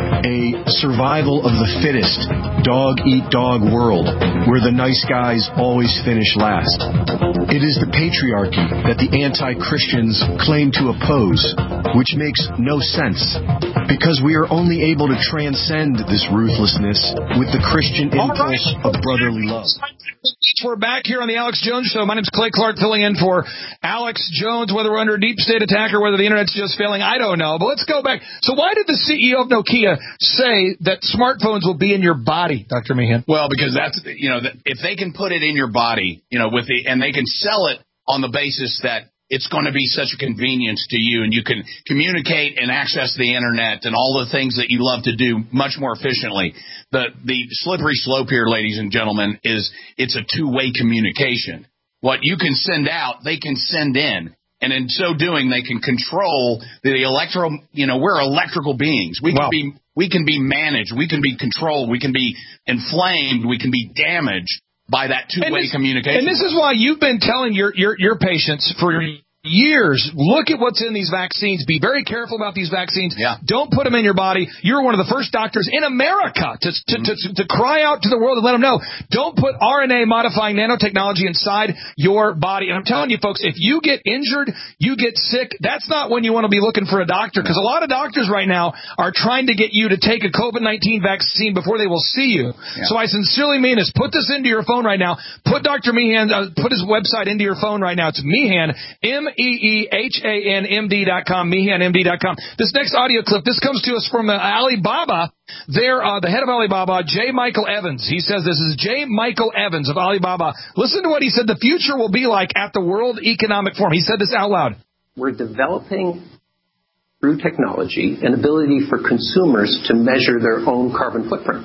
A survival of the fittest, dog-eat-dog world, where the nice guys always finish last. It is the patriarchy that the anti-Christians claim to oppose, which makes no sense, because we are only able to transcend this ruthlessness with the Christian impulse of brotherly love. We're back here on the Alex Jones Show. My name's Clay Clark, filling in for Alex Jones. Whether we're under a deep state attack or whether the internet's just failing, I don't know. But let's go back. So why did the C E O of Nokia say that smartphones will be in your body, Doctor Meehan? Well, because that's, you know, if they can put it in your body, you know, with the, and they can sell it on the basis that it's going to be such a convenience to you, and you can communicate and access the internet and all the things that you love to do much more efficiently. The the slippery slope here, ladies and gentlemen, is it's a two-way communication. What you can send out, they can send in. And in so doing, they can control the electro, you know, we're electrical beings. We can wow. be we can be managed, we can be controlled, we can be inflamed, we can be damaged by that two-way and this, communication. And this is why you've been telling your, your, your patients for years, look at what's in these vaccines. Be very careful about these vaccines. Yeah. Don't put them in your body. You're one of the first doctors in America to, to, to, to cry out to the world and let them know, don't put R N A modifying nanotechnology inside your body. And I'm telling you, folks, if you get injured, you get sick, that's not when you want to be looking for a doctor, because a lot of doctors right now are trying to get you to take a COVID nineteen vaccine before they will see you. Yeah. So I sincerely mean this. Put this into your phone right now. Put Doctor Meehan, uh, put his website into your phone right now. It's Meehan, M E E H A N M D dot com, Meehan M D dot com. This next audio clip, this comes to us from uh, Alibaba. There, uh, the head of Alibaba, J. Michael Evans. He says this is J. Michael Evans of Alibaba. Listen to what he said the future will be like at the World Economic Forum. He said this out loud. We're developing, through technology, an ability for consumers to measure their own carbon footprint.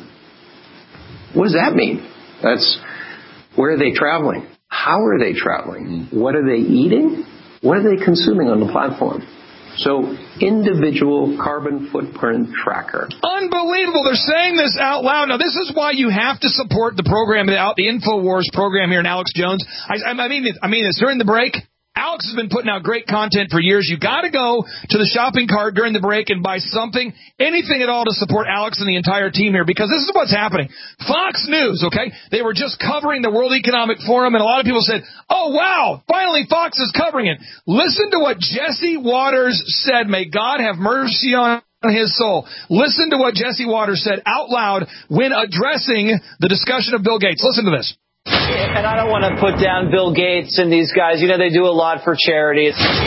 What does that mean? That's, where are they traveling? How are they traveling? What are they eating? What are they consuming on the platform? So, individual carbon footprint tracker. Unbelievable. They're saying this out loud. Now, this is why you have to support the program, the InfoWars program here in Alex Jones. I, I mean, I mean this during the break. Alex has been putting out great content for years. You got to go to the shopping cart during the break and buy something, anything at all to support Alex and the entire team here, because this is what's happening. Fox News, okay, they were just covering the World Economic Forum, and a lot of people said, oh, wow, finally Fox is covering it. Listen to what Jesse Waters said. May God have mercy on his soul. Listen to what Jesse Waters said out loud when addressing the discussion of Bill Gates. Listen to this. And I don't want to put down Bill Gates and these guys. You know, they do a lot for charity.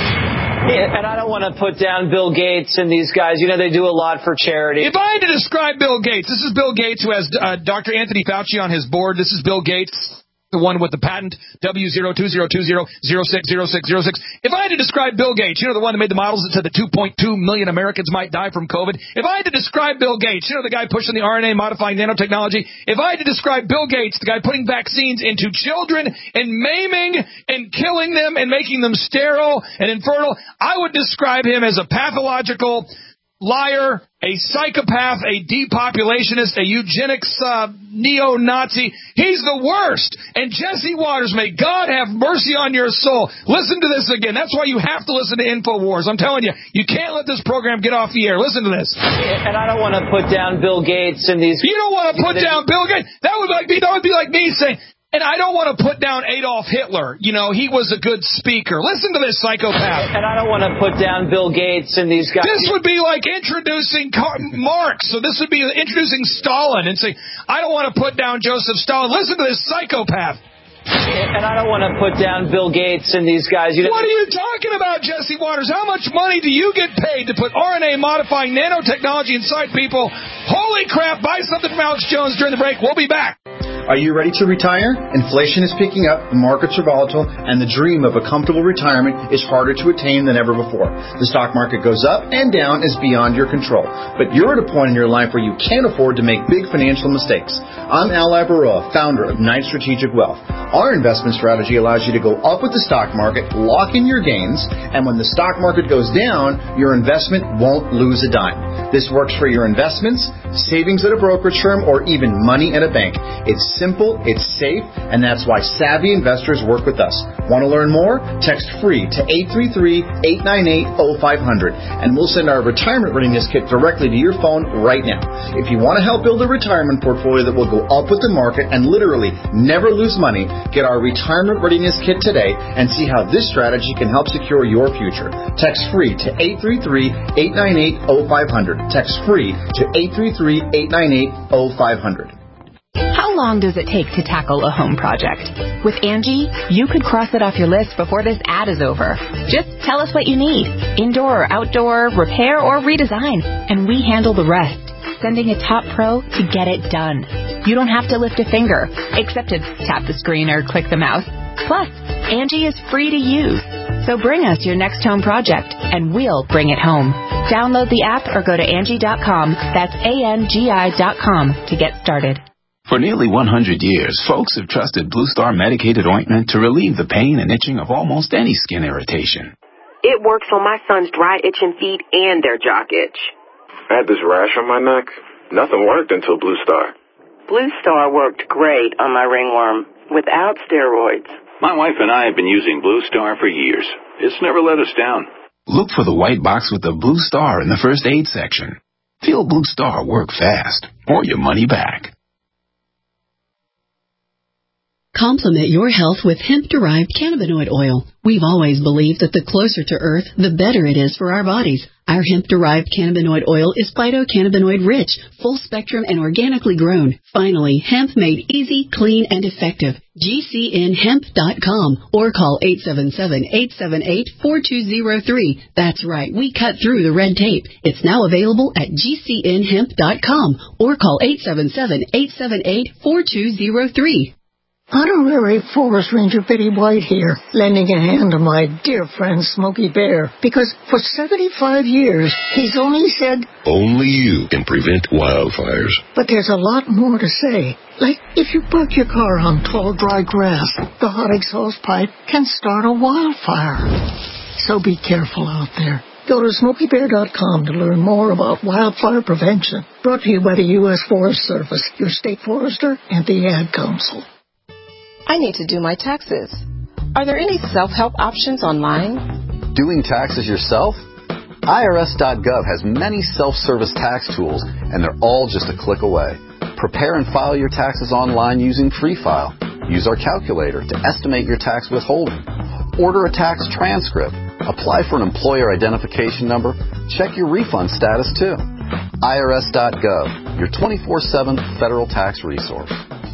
And I don't want to put down Bill Gates and these guys. You know, they do a lot for charity. If I had to describe Bill Gates, this is Bill Gates who has uh, Doctor Anthony Fauci on his board. This is Bill Gates, the one with the patent W zero two zero two zero zero six zero six zero six. If I had to describe Bill Gates, you know, the one that made the models that said that two point two million Americans might die from COVID. If I had to describe Bill Gates, you know, the guy pushing the R N A modifying nanotechnology. If I had to describe Bill Gates, the guy putting vaccines into children and maiming and killing them and making them sterile and infertile, I would describe him as a pathological liar, a psychopath, a depopulationist, a eugenics uh, neo-Nazi. He's the worst. And Jesse Waters, may God have mercy on your soul. Listen to this again. That's why you have to listen to InfoWars. I'm telling you, you can't let this program get off the air. Listen to this. And I don't want to put down Bill Gates and these... You don't want to put down Bill Gates? That would like be, that would be like me saying... And I don't want to put down Adolf Hitler. You know, he was a good speaker. Listen to this psychopath. And I don't want to put down Bill Gates and these guys. This would be like introducing Marx. So this would be introducing Stalin and saying, I don't want to put down Joseph Stalin. Listen to this psychopath. And I don't want to put down Bill Gates and these guys. You know, what are you talking about, Jesse Waters? How much money do you get paid to put R N A modifying nanotechnology inside people? Holy crap, buy something from Alex Jones during the break. We'll be back. Are you ready to retire? Inflation is picking up, the markets are volatile, and the dream of a comfortable retirement is harder to attain than ever before. The stock market goes up and down is beyond your control. But you're at a point in your life where you can't afford to make big financial mistakes. I'm Al Ibaroa, founder of Knight Strategic Wealth. Our investment strategy allows you to go up with the stock market, lock in your gains, and when the stock market goes down, your investment won't lose a dime. This works for your investments, savings at a brokerage firm, or even money in a bank. It's simple, it's safe, and that's why savvy investors work with us. Want to learn more? Text FREE to eight three three, eight nine eight, oh five hundred, and we'll send our retirement readiness kit directly to your phone right now. If you want to help build a retirement portfolio that will go up with the market and literally never lose money, get our retirement readiness kit today and see how this strategy can help secure your future. Text FREE to eight three three, eight nine eight, oh five hundred. Text FREE to eight three three, eight nine eight, oh five hundred. How long does it take to tackle a home project? With Angie, you could cross it off your list before this ad is over. Just tell us what you need, indoor or outdoor, repair or redesign, and we handle the rest, sending a top pro to get it done. You don't have to lift a finger, except to tap the screen or click the mouse. Plus, Angie is free to use. So bring us your next home project, and we'll bring it home. Download the app or go to Angie dot com. That's A N G I dot com to get started. For nearly one hundred years, folks have trusted Blue Star medicated ointment to relieve the pain and itching of almost any skin irritation. It works on my son's dry itching feet and their jock itch. I had this rash on my neck. Nothing worked until Blue Star. Blue Star worked great on my ringworm without steroids. My wife and I have been using Blue Star for years. It's never let us down. Look for the white box with the Blue Star in the first aid section. Feel Blue Star work fast, or your money back. Complement your health with hemp-derived cannabinoid oil. We've always believed that the closer to Earth, the better it is for our bodies. Our hemp-derived cannabinoid oil is phytocannabinoid rich, full-spectrum, and organically grown. Finally, hemp made easy, clean, and effective. G C N hemp dot com or call eight seven seven, eight seven eight, four two zero three. That's right, we cut through the red tape. It's now available at G C N hemp dot com or call eight seven seven, eight seven eight, four two zero three. Honorary Forest Ranger Betty White here, lending a hand to my dear friend Smokey Bear, because for seventy-five years, he's only said, only you can prevent wildfires. But there's a lot more to say. Like, if you park your car on tall, dry grass, the hot exhaust pipe can start a wildfire. So be careful out there. Go to Smokey Bear dot com to learn more about wildfire prevention. Brought to you by the U S Forest Service, your state forester, and the Ad Council. I need to do my taxes. Are there any self-help options online? Doing taxes yourself? I R S dot gov has many self-service tax tools, and they're all just a click away. Prepare and file your taxes online using Free File. Use our calculator to estimate your tax withholding. Order a tax transcript. Apply for an employer identification number. Check your refund status, too. I R S dot gov, your twenty-four seven federal tax resource.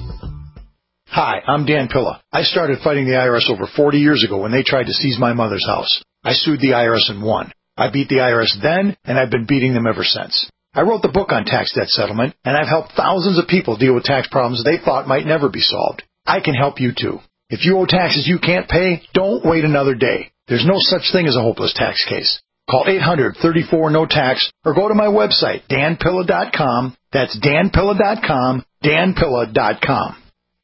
Hi, I'm Dan Pilla. I started fighting the I R S over forty years ago when they tried to seize my mother's house. I sued the I R S and won. I beat the I R S then, and I've been beating them ever since. I wrote the book on tax debt settlement, and I've helped thousands of people deal with tax problems they thought might never be solved. I can help you too. If you owe taxes you can't pay, don't wait another day. There's no such thing as a hopeless tax case. Call eight hundred, thirty-four, no tax or go to my website, Dan Pilla dot com. That's Dan Pilla dot com, Dan Pilla dot com.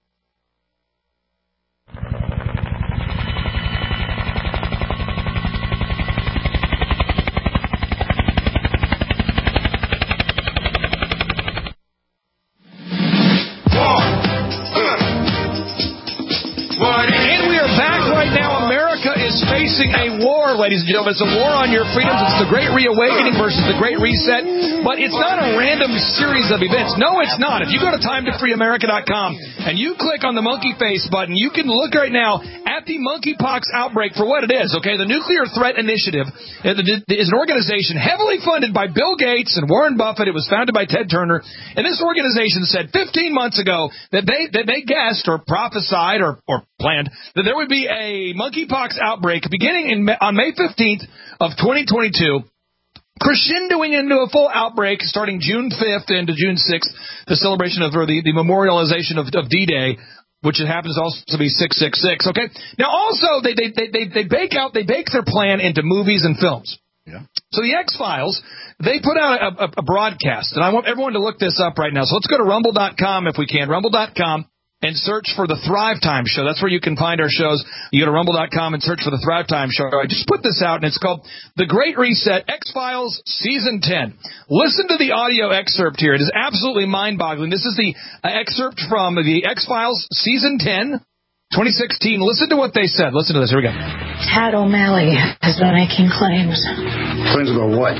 And we are back right now. America is facing a war, ladies and gentlemen. It's a war on your freedoms. It's the Great Reawakening versus the Great Reset. But it's not a random series of events. No, it's not. If you go to time to free america dot com and you click on the monkey face button, you can look right now at the monkeypox outbreak for what it is, okay? The Nuclear Threat Initiative is an organization heavily funded by Bill Gates and Warren Buffett. It was founded by Ted Turner. And this organization said fifteen months ago that they that they guessed or prophesied or, or planned that there would be a monkeypox outbreak beginning in, on May fifteenth of twenty twenty-two, crescendoing into a full outbreak starting June fifth into June sixth, the celebration of or the, the memorialization of, of D-Day, which it happens also to be six six six. Okay. Now, also they they they they bake out they bake their plan into movies and films. Yeah. So the X-Files, they put out a, a, a broadcast, and I want everyone to look this up right now. So let's go to rumble dot com if we can, rumble dot com. and search for the Thrive Time Show. That's where you can find our shows. You go to rumble dot com and search for the Thrive Time Show. I just put this out, and it's called The Great Reset, X-Files Season ten. Listen to the audio excerpt here. It is absolutely mind-boggling. This is the uh, excerpt from the X-Files Season ten, twenty sixteen. Listen to what they said. Listen to this. Here we go. Tad O'Malley has been making claims. Claims about what?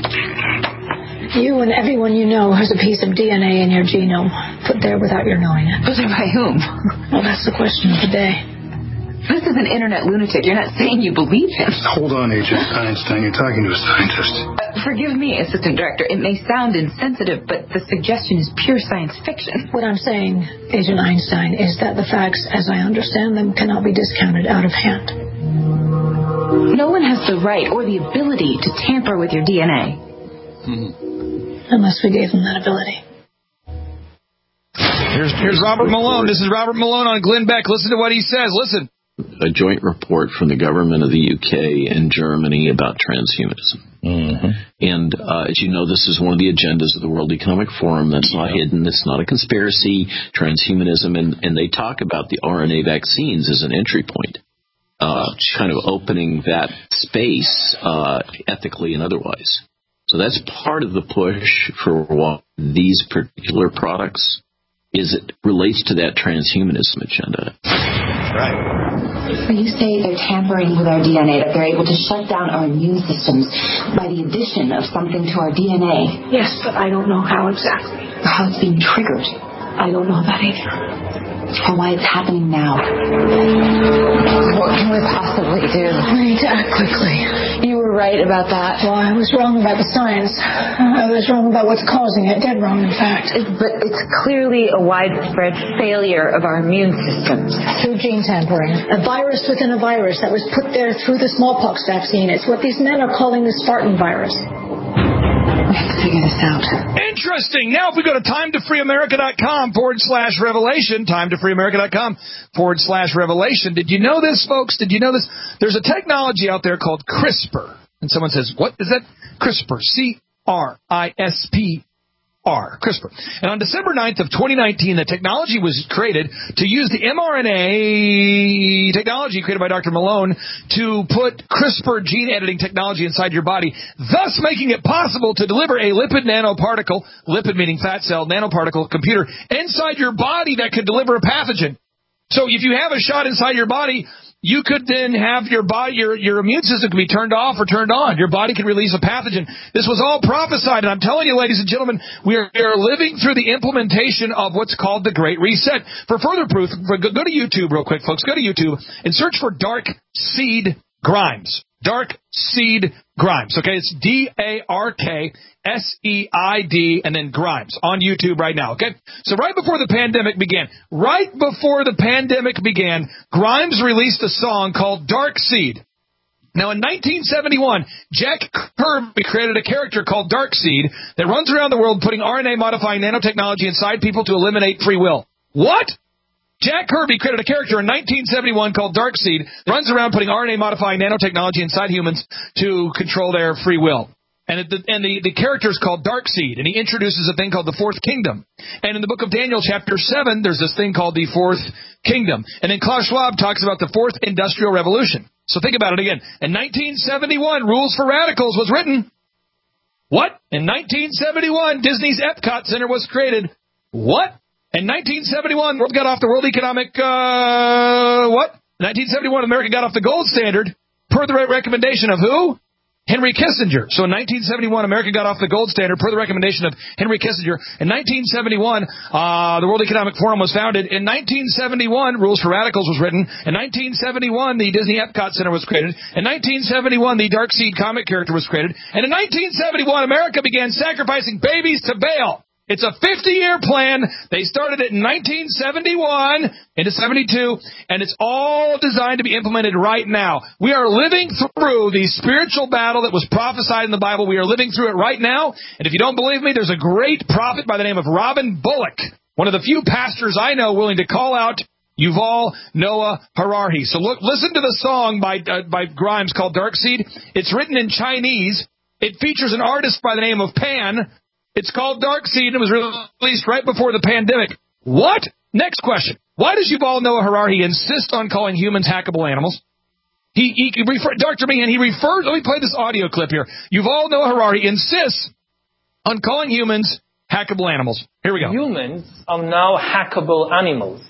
You and everyone you know has a piece of D N A in your genome, put there without your knowing it. Put there by whom? Well, that's the question of the day. This is an internet lunatic. You're not saying you believe him. Hold on, Agent Einstein. You're talking to a scientist. Uh, forgive me, Assistant Director. It may sound insensitive, but the suggestion is pure science fiction. What I'm saying, Agent Einstein, is that the facts, as I understand them, cannot be discounted out of hand. No one has the right or the ability to tamper with your D N A. Hmm. Unless we gave them that ability. Here's, here's Robert Malone. This is Robert Malone on Glenn Beck. Listen to what he says. Listen. A joint report from the government of the U K and Germany about transhumanism. Mm-hmm. And uh, as you know, this is one of the agendas of the World Economic Forum. That's not yeah. hidden. It's not a conspiracy. Transhumanism, and, and they talk about the R N A vaccines as an entry point, uh, kind of opening that space uh, ethically and otherwise. So that's part of the push for what these particular products is. It relates to that transhumanism agenda. Right. When you say they're tampering with our D N A, that they're able to shut down our immune systems by the addition of something to our D N A. Yes, but I don't know how exactly. Or how it's being triggered. I don't know that either. Or why it's happening now. What can we possibly do? We need to act quickly. You were right about that. Well, I was wrong about the science. I was wrong about what's causing it. Dead wrong, in fact. But it's clearly a widespread failure of our immune systems. Through gene tampering. A virus within a virus that was put there through the smallpox vaccine. It's what these men are calling the Spartan virus. We have to figure this out. Interesting. Now, if we go to time to free america dot com forward slash revelation, time to free america dot com forward slash revelation. Did you know this, folks? Did you know this? There's a technology out there called CRISPR. And someone says, what is that? CRISPR. C R I S P R. CRISPR. And on December ninth of twenty nineteen, the technology was created to use the mRNA technology created by Doctor Malone to put CRISPR gene editing technology inside your body, thus making it possible to deliver a lipid nanoparticle, lipid meaning fat cell, nanoparticle computer, inside your body that could deliver a pathogen. So if you have a shot inside your body, you could then have your body, your, your immune system could be turned off or turned on. Your body could release a pathogen. This was all prophesied, and I'm telling you, ladies and gentlemen, we are, we are living through the implementation of what's called the Great Reset. For further proof, go, go to YouTube real quick, folks. Go to YouTube and search for Dark Seed Grimes. Dark Seed Grimes. Okay, it's D A R K S E I D and then Grimes on YouTube right now. Okay, so right before the pandemic began, right before the pandemic began, Grimes released a song called Dark Seed. Now, in nineteen seventy-one, Jack Kirby created a character called Darkseid that runs around the world putting R N A-modifying nanotechnology inside people to eliminate free will. What? Jack Kirby created a character in nineteen seventy-one called Darkseid that runs around putting R N A-modifying nanotechnology inside humans to control their free will. And, it, and the, the character is called Darkseid, and he introduces a thing called the Fourth Kingdom. And in the book of Daniel, chapter seven, there's this thing called the Fourth Kingdom. And then Klaus Schwab talks about the Fourth Industrial Revolution. So think about it again. In nineteen seventy-one, Rules for Radicals was written. What? In nineteen seventy-one, Disney's Epcot Center was created. What? In nineteen seventy-one, the world got off the World Economic, uh, what? In nineteen seventy-one, America got off the gold standard per the recommendation of who? Henry Kissinger. So in nineteen seventy-one, America got off the gold standard per the recommendation of Henry Kissinger. In nineteen seventy-one, uh, the World Economic Forum was founded. In nineteen seventy-one, Rules for Radicals was written. In nineteen seventy-one, the Disney Epcot Center was created. In nineteen seventy-one, the Darkseid comic character was created. And in nineteen seventy-one, America began sacrificing babies to Baal. It's a fifty-year plan. They started it in nineteen seventy-one into seventy-two, and it's all designed to be implemented right now. We are living through the spiritual battle that was prophesied in the Bible. We are living through it right now. And if you don't believe me, there's a great prophet by the name of Robin Bullock, one of the few pastors I know willing to call out Yuval Noah Harari. So look, listen to the song by uh, by Grimes called Darkseid. It's written in Chinese. It features an artist by the name of Pan. It's called Darkseid and it was released right before the pandemic. What? Next question. Why does Yuval Noah Harari insist on calling humans hackable animals? He, he, he refer, Doctor Meehan, he refers, let me play this audio clip here. Yuval Noah Harari insists on calling humans hackable animals. Here we go. Humans are now hackable animals.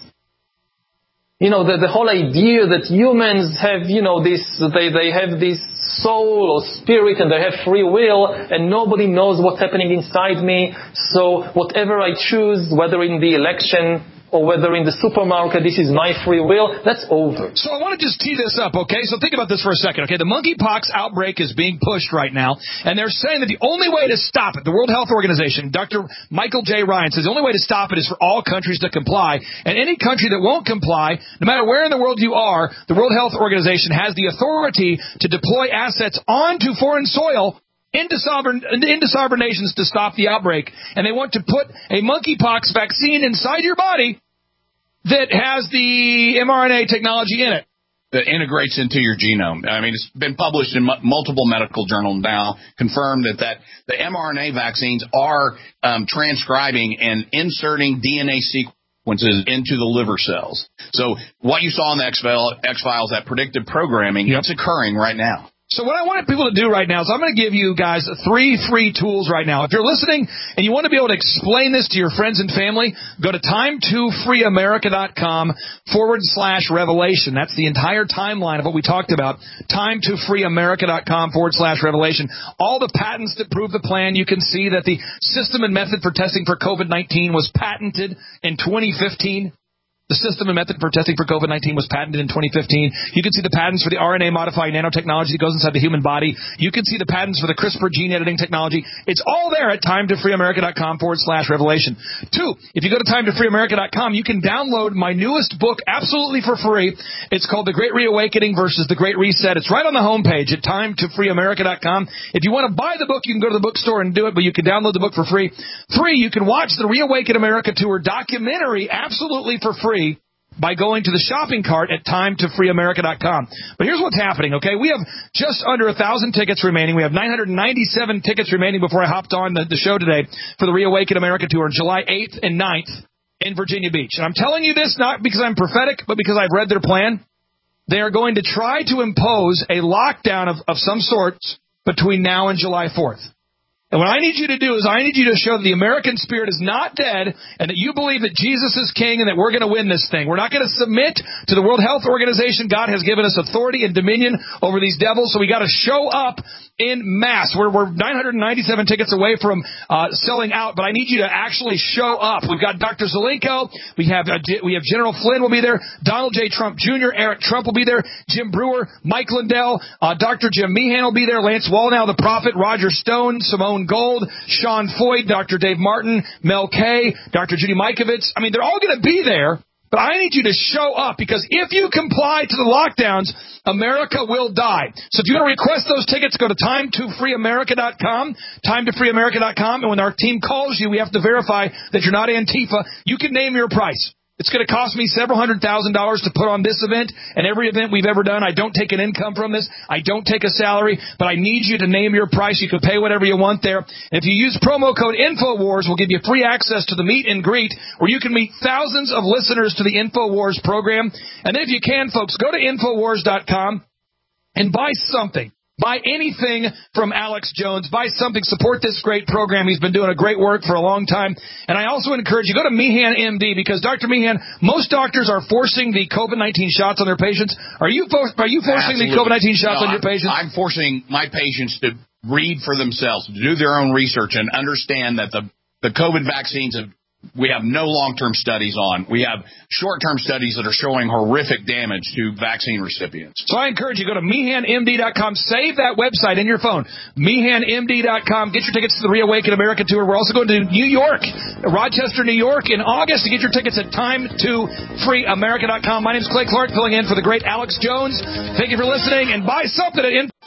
You know, the, the whole idea that humans have, you know, this, they, they have this soul or spirit and they have free will and nobody knows what's happening inside me. So whatever I choose, whether in the election or whether in the supermarket, this is my free will, that's over. So I want to just tee this up, okay? So think about this for a second, okay? The monkeypox outbreak is being pushed right now, and they're saying that the only way to stop it, the World Health Organization, Doctor Michael J. Ryan says the only way to stop it is for all countries to comply, and any country that won't comply, no matter where in the world you are, the World Health Organization has the authority to deploy assets onto foreign soil into sovereign, into sovereign nations to stop the outbreak. And they want to put a monkeypox vaccine inside your body that has the mRNA technology in it. That integrates into your genome. I mean, it's been published in m- multiple medical journals now, confirmed that, that the mRNA vaccines are um, transcribing and inserting D N A sequences into the liver cells. So what you saw in the X-Files, that predictive programming, yep. It's occurring right now. So what I want people to do right now is I'm going to give you guys three free tools right now. If you're listening and you want to be able to explain this to your friends and family, go to time to free america dot com forward slash revelation. That's the entire timeline of what we talked about. time to free america dot com forward slash revelation. All the patents that prove the plan. You can see that the system and method for testing for COVID nineteen was patented in twenty fifteen. The system and method for testing for COVID nineteen was patented in twenty fifteen. You can see the patents for the R N A-modifying nanotechnology that goes inside the human body. You can see the patents for the CRISPR gene editing technology. It's all there at time to free america dot com forward slash revelation. Two, if you go to time to free america dot com, you can download my newest book absolutely for free. It's called The Great Reawakening versus The Great Reset. It's right on the homepage at time to free america dot com. If you want to buy the book, you can go to the bookstore and do it, but you can download the book for free. Three, you can watch the Reawaken America Tour documentary absolutely for free by going to the shopping cart at time to free america dot com. But here's what's happening, okay? We have just under one thousand tickets remaining. We have nine hundred ninety-seven tickets remaining before I hopped on the, the show today for the Reawaken America Tour on July eighth and ninth in Virginia Beach. And I'm telling you this not because I'm prophetic, but because I've read their plan. They are going to try to impose a lockdown of, of some sort between now and July fourth. And what I need you to do is I need you to show that the American spirit is not dead and that you believe that Jesus is king and that we're going to win this thing. We're not going to submit to the World Health Organization. God has given us authority and dominion over these devils, so we got to show up in mass. We're, we're nine hundred ninety-seven tickets away from uh, selling out, but I need you to actually show up. We've got Doctor Zelenko. We have uh, we have General Flynn will be there. Donald J. Trump Junior Eric Trump will be there. Jim Brewer, Mike Lindell, uh, Doctor Jim Meehan will be there. Lance Wallnau, the Prophet, Roger Stone, Simone Gold, Sean Foyt, Doctor Dave Martin, Mel Kay, Doctor Judy Mikovits. I mean, they're all going to be there. But I need you to show up because if you comply to the lockdowns, America will die. So if you want to request those tickets, go to time to free america dot com, time to free america dot com. And when our team calls you, we have to verify that you're not Antifa. You can name your price. It's going to cost me several hundred thousand dollars to put on this event and every event we've ever done. I don't take an income from this. I don't take a salary, but I need you to name your price. You can pay whatever you want there. And if you use promo code InfoWars, we'll give you free access to the meet and greet where you can meet thousands of listeners to the InfoWars program. And then if you can, folks, go to infowars dot com and buy something. Buy anything from Alex Jones. Buy something. Support this great program. He's been doing a great work for a long time. And I also encourage you, go to Meehan M D because, Doctor Meehan, most doctors are forcing the COVID nineteen shots on their patients. Are you, fo- are you forcing Absolutely. the COVID nineteen shots no, on your I'm, patients? I'm forcing my patients to read for themselves, to do their own research and understand that the, the COVID vaccines have we have no long-term studies on. We have short-term studies that are showing horrific damage to vaccine recipients. So I encourage you, go to meehan m d dot com. Save that website in your phone, meehan m d dot com. Get your tickets to the Reawaken America Tour. We're also going to New York, Rochester, New York in August. To get your tickets at time to free america dot com. My name is Clay Clark, filling in for the great Alex Jones. Thank you for listening, and buy something at Info.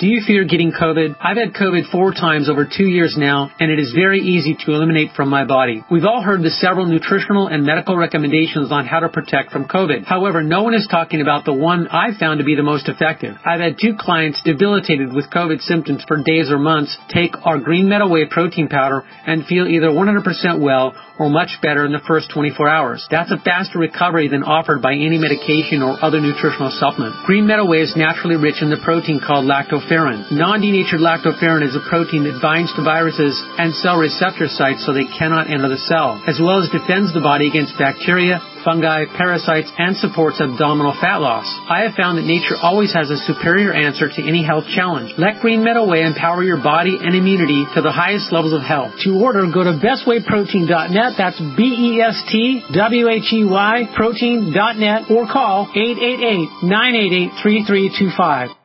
Do you fear getting COVID? I've had COVID four times over two years now, and it is very easy to eliminate from my body. We've all heard the several nutritional and medical recommendations on how to protect from COVID. However, no one is talking about the one I've found to be the most effective. I've had two clients debilitated with COVID symptoms for days or months take our Green Meadow Whey protein powder and feel either one hundred percent well or much better in the first twenty-four hours. That's a faster recovery than offered by any medication or other nutritional supplement. Green Meadow Whey is naturally rich in the protein called lactoferrin. Non-denatured lactoferrin is a protein that binds to viruses and cell receptor sites so they cannot enter the cell, as well as defends the body against bacteria, fungi, parasites, and supports abdominal fat loss. I have found that nature always has a superior answer to any health challenge. Let Green Meadow Whey empower your body and immunity to the highest levels of health. To order, go to best way protein dot net. That's B E S T W H E Y protein dot net or call eight eight eight, nine eight eight, three three two five.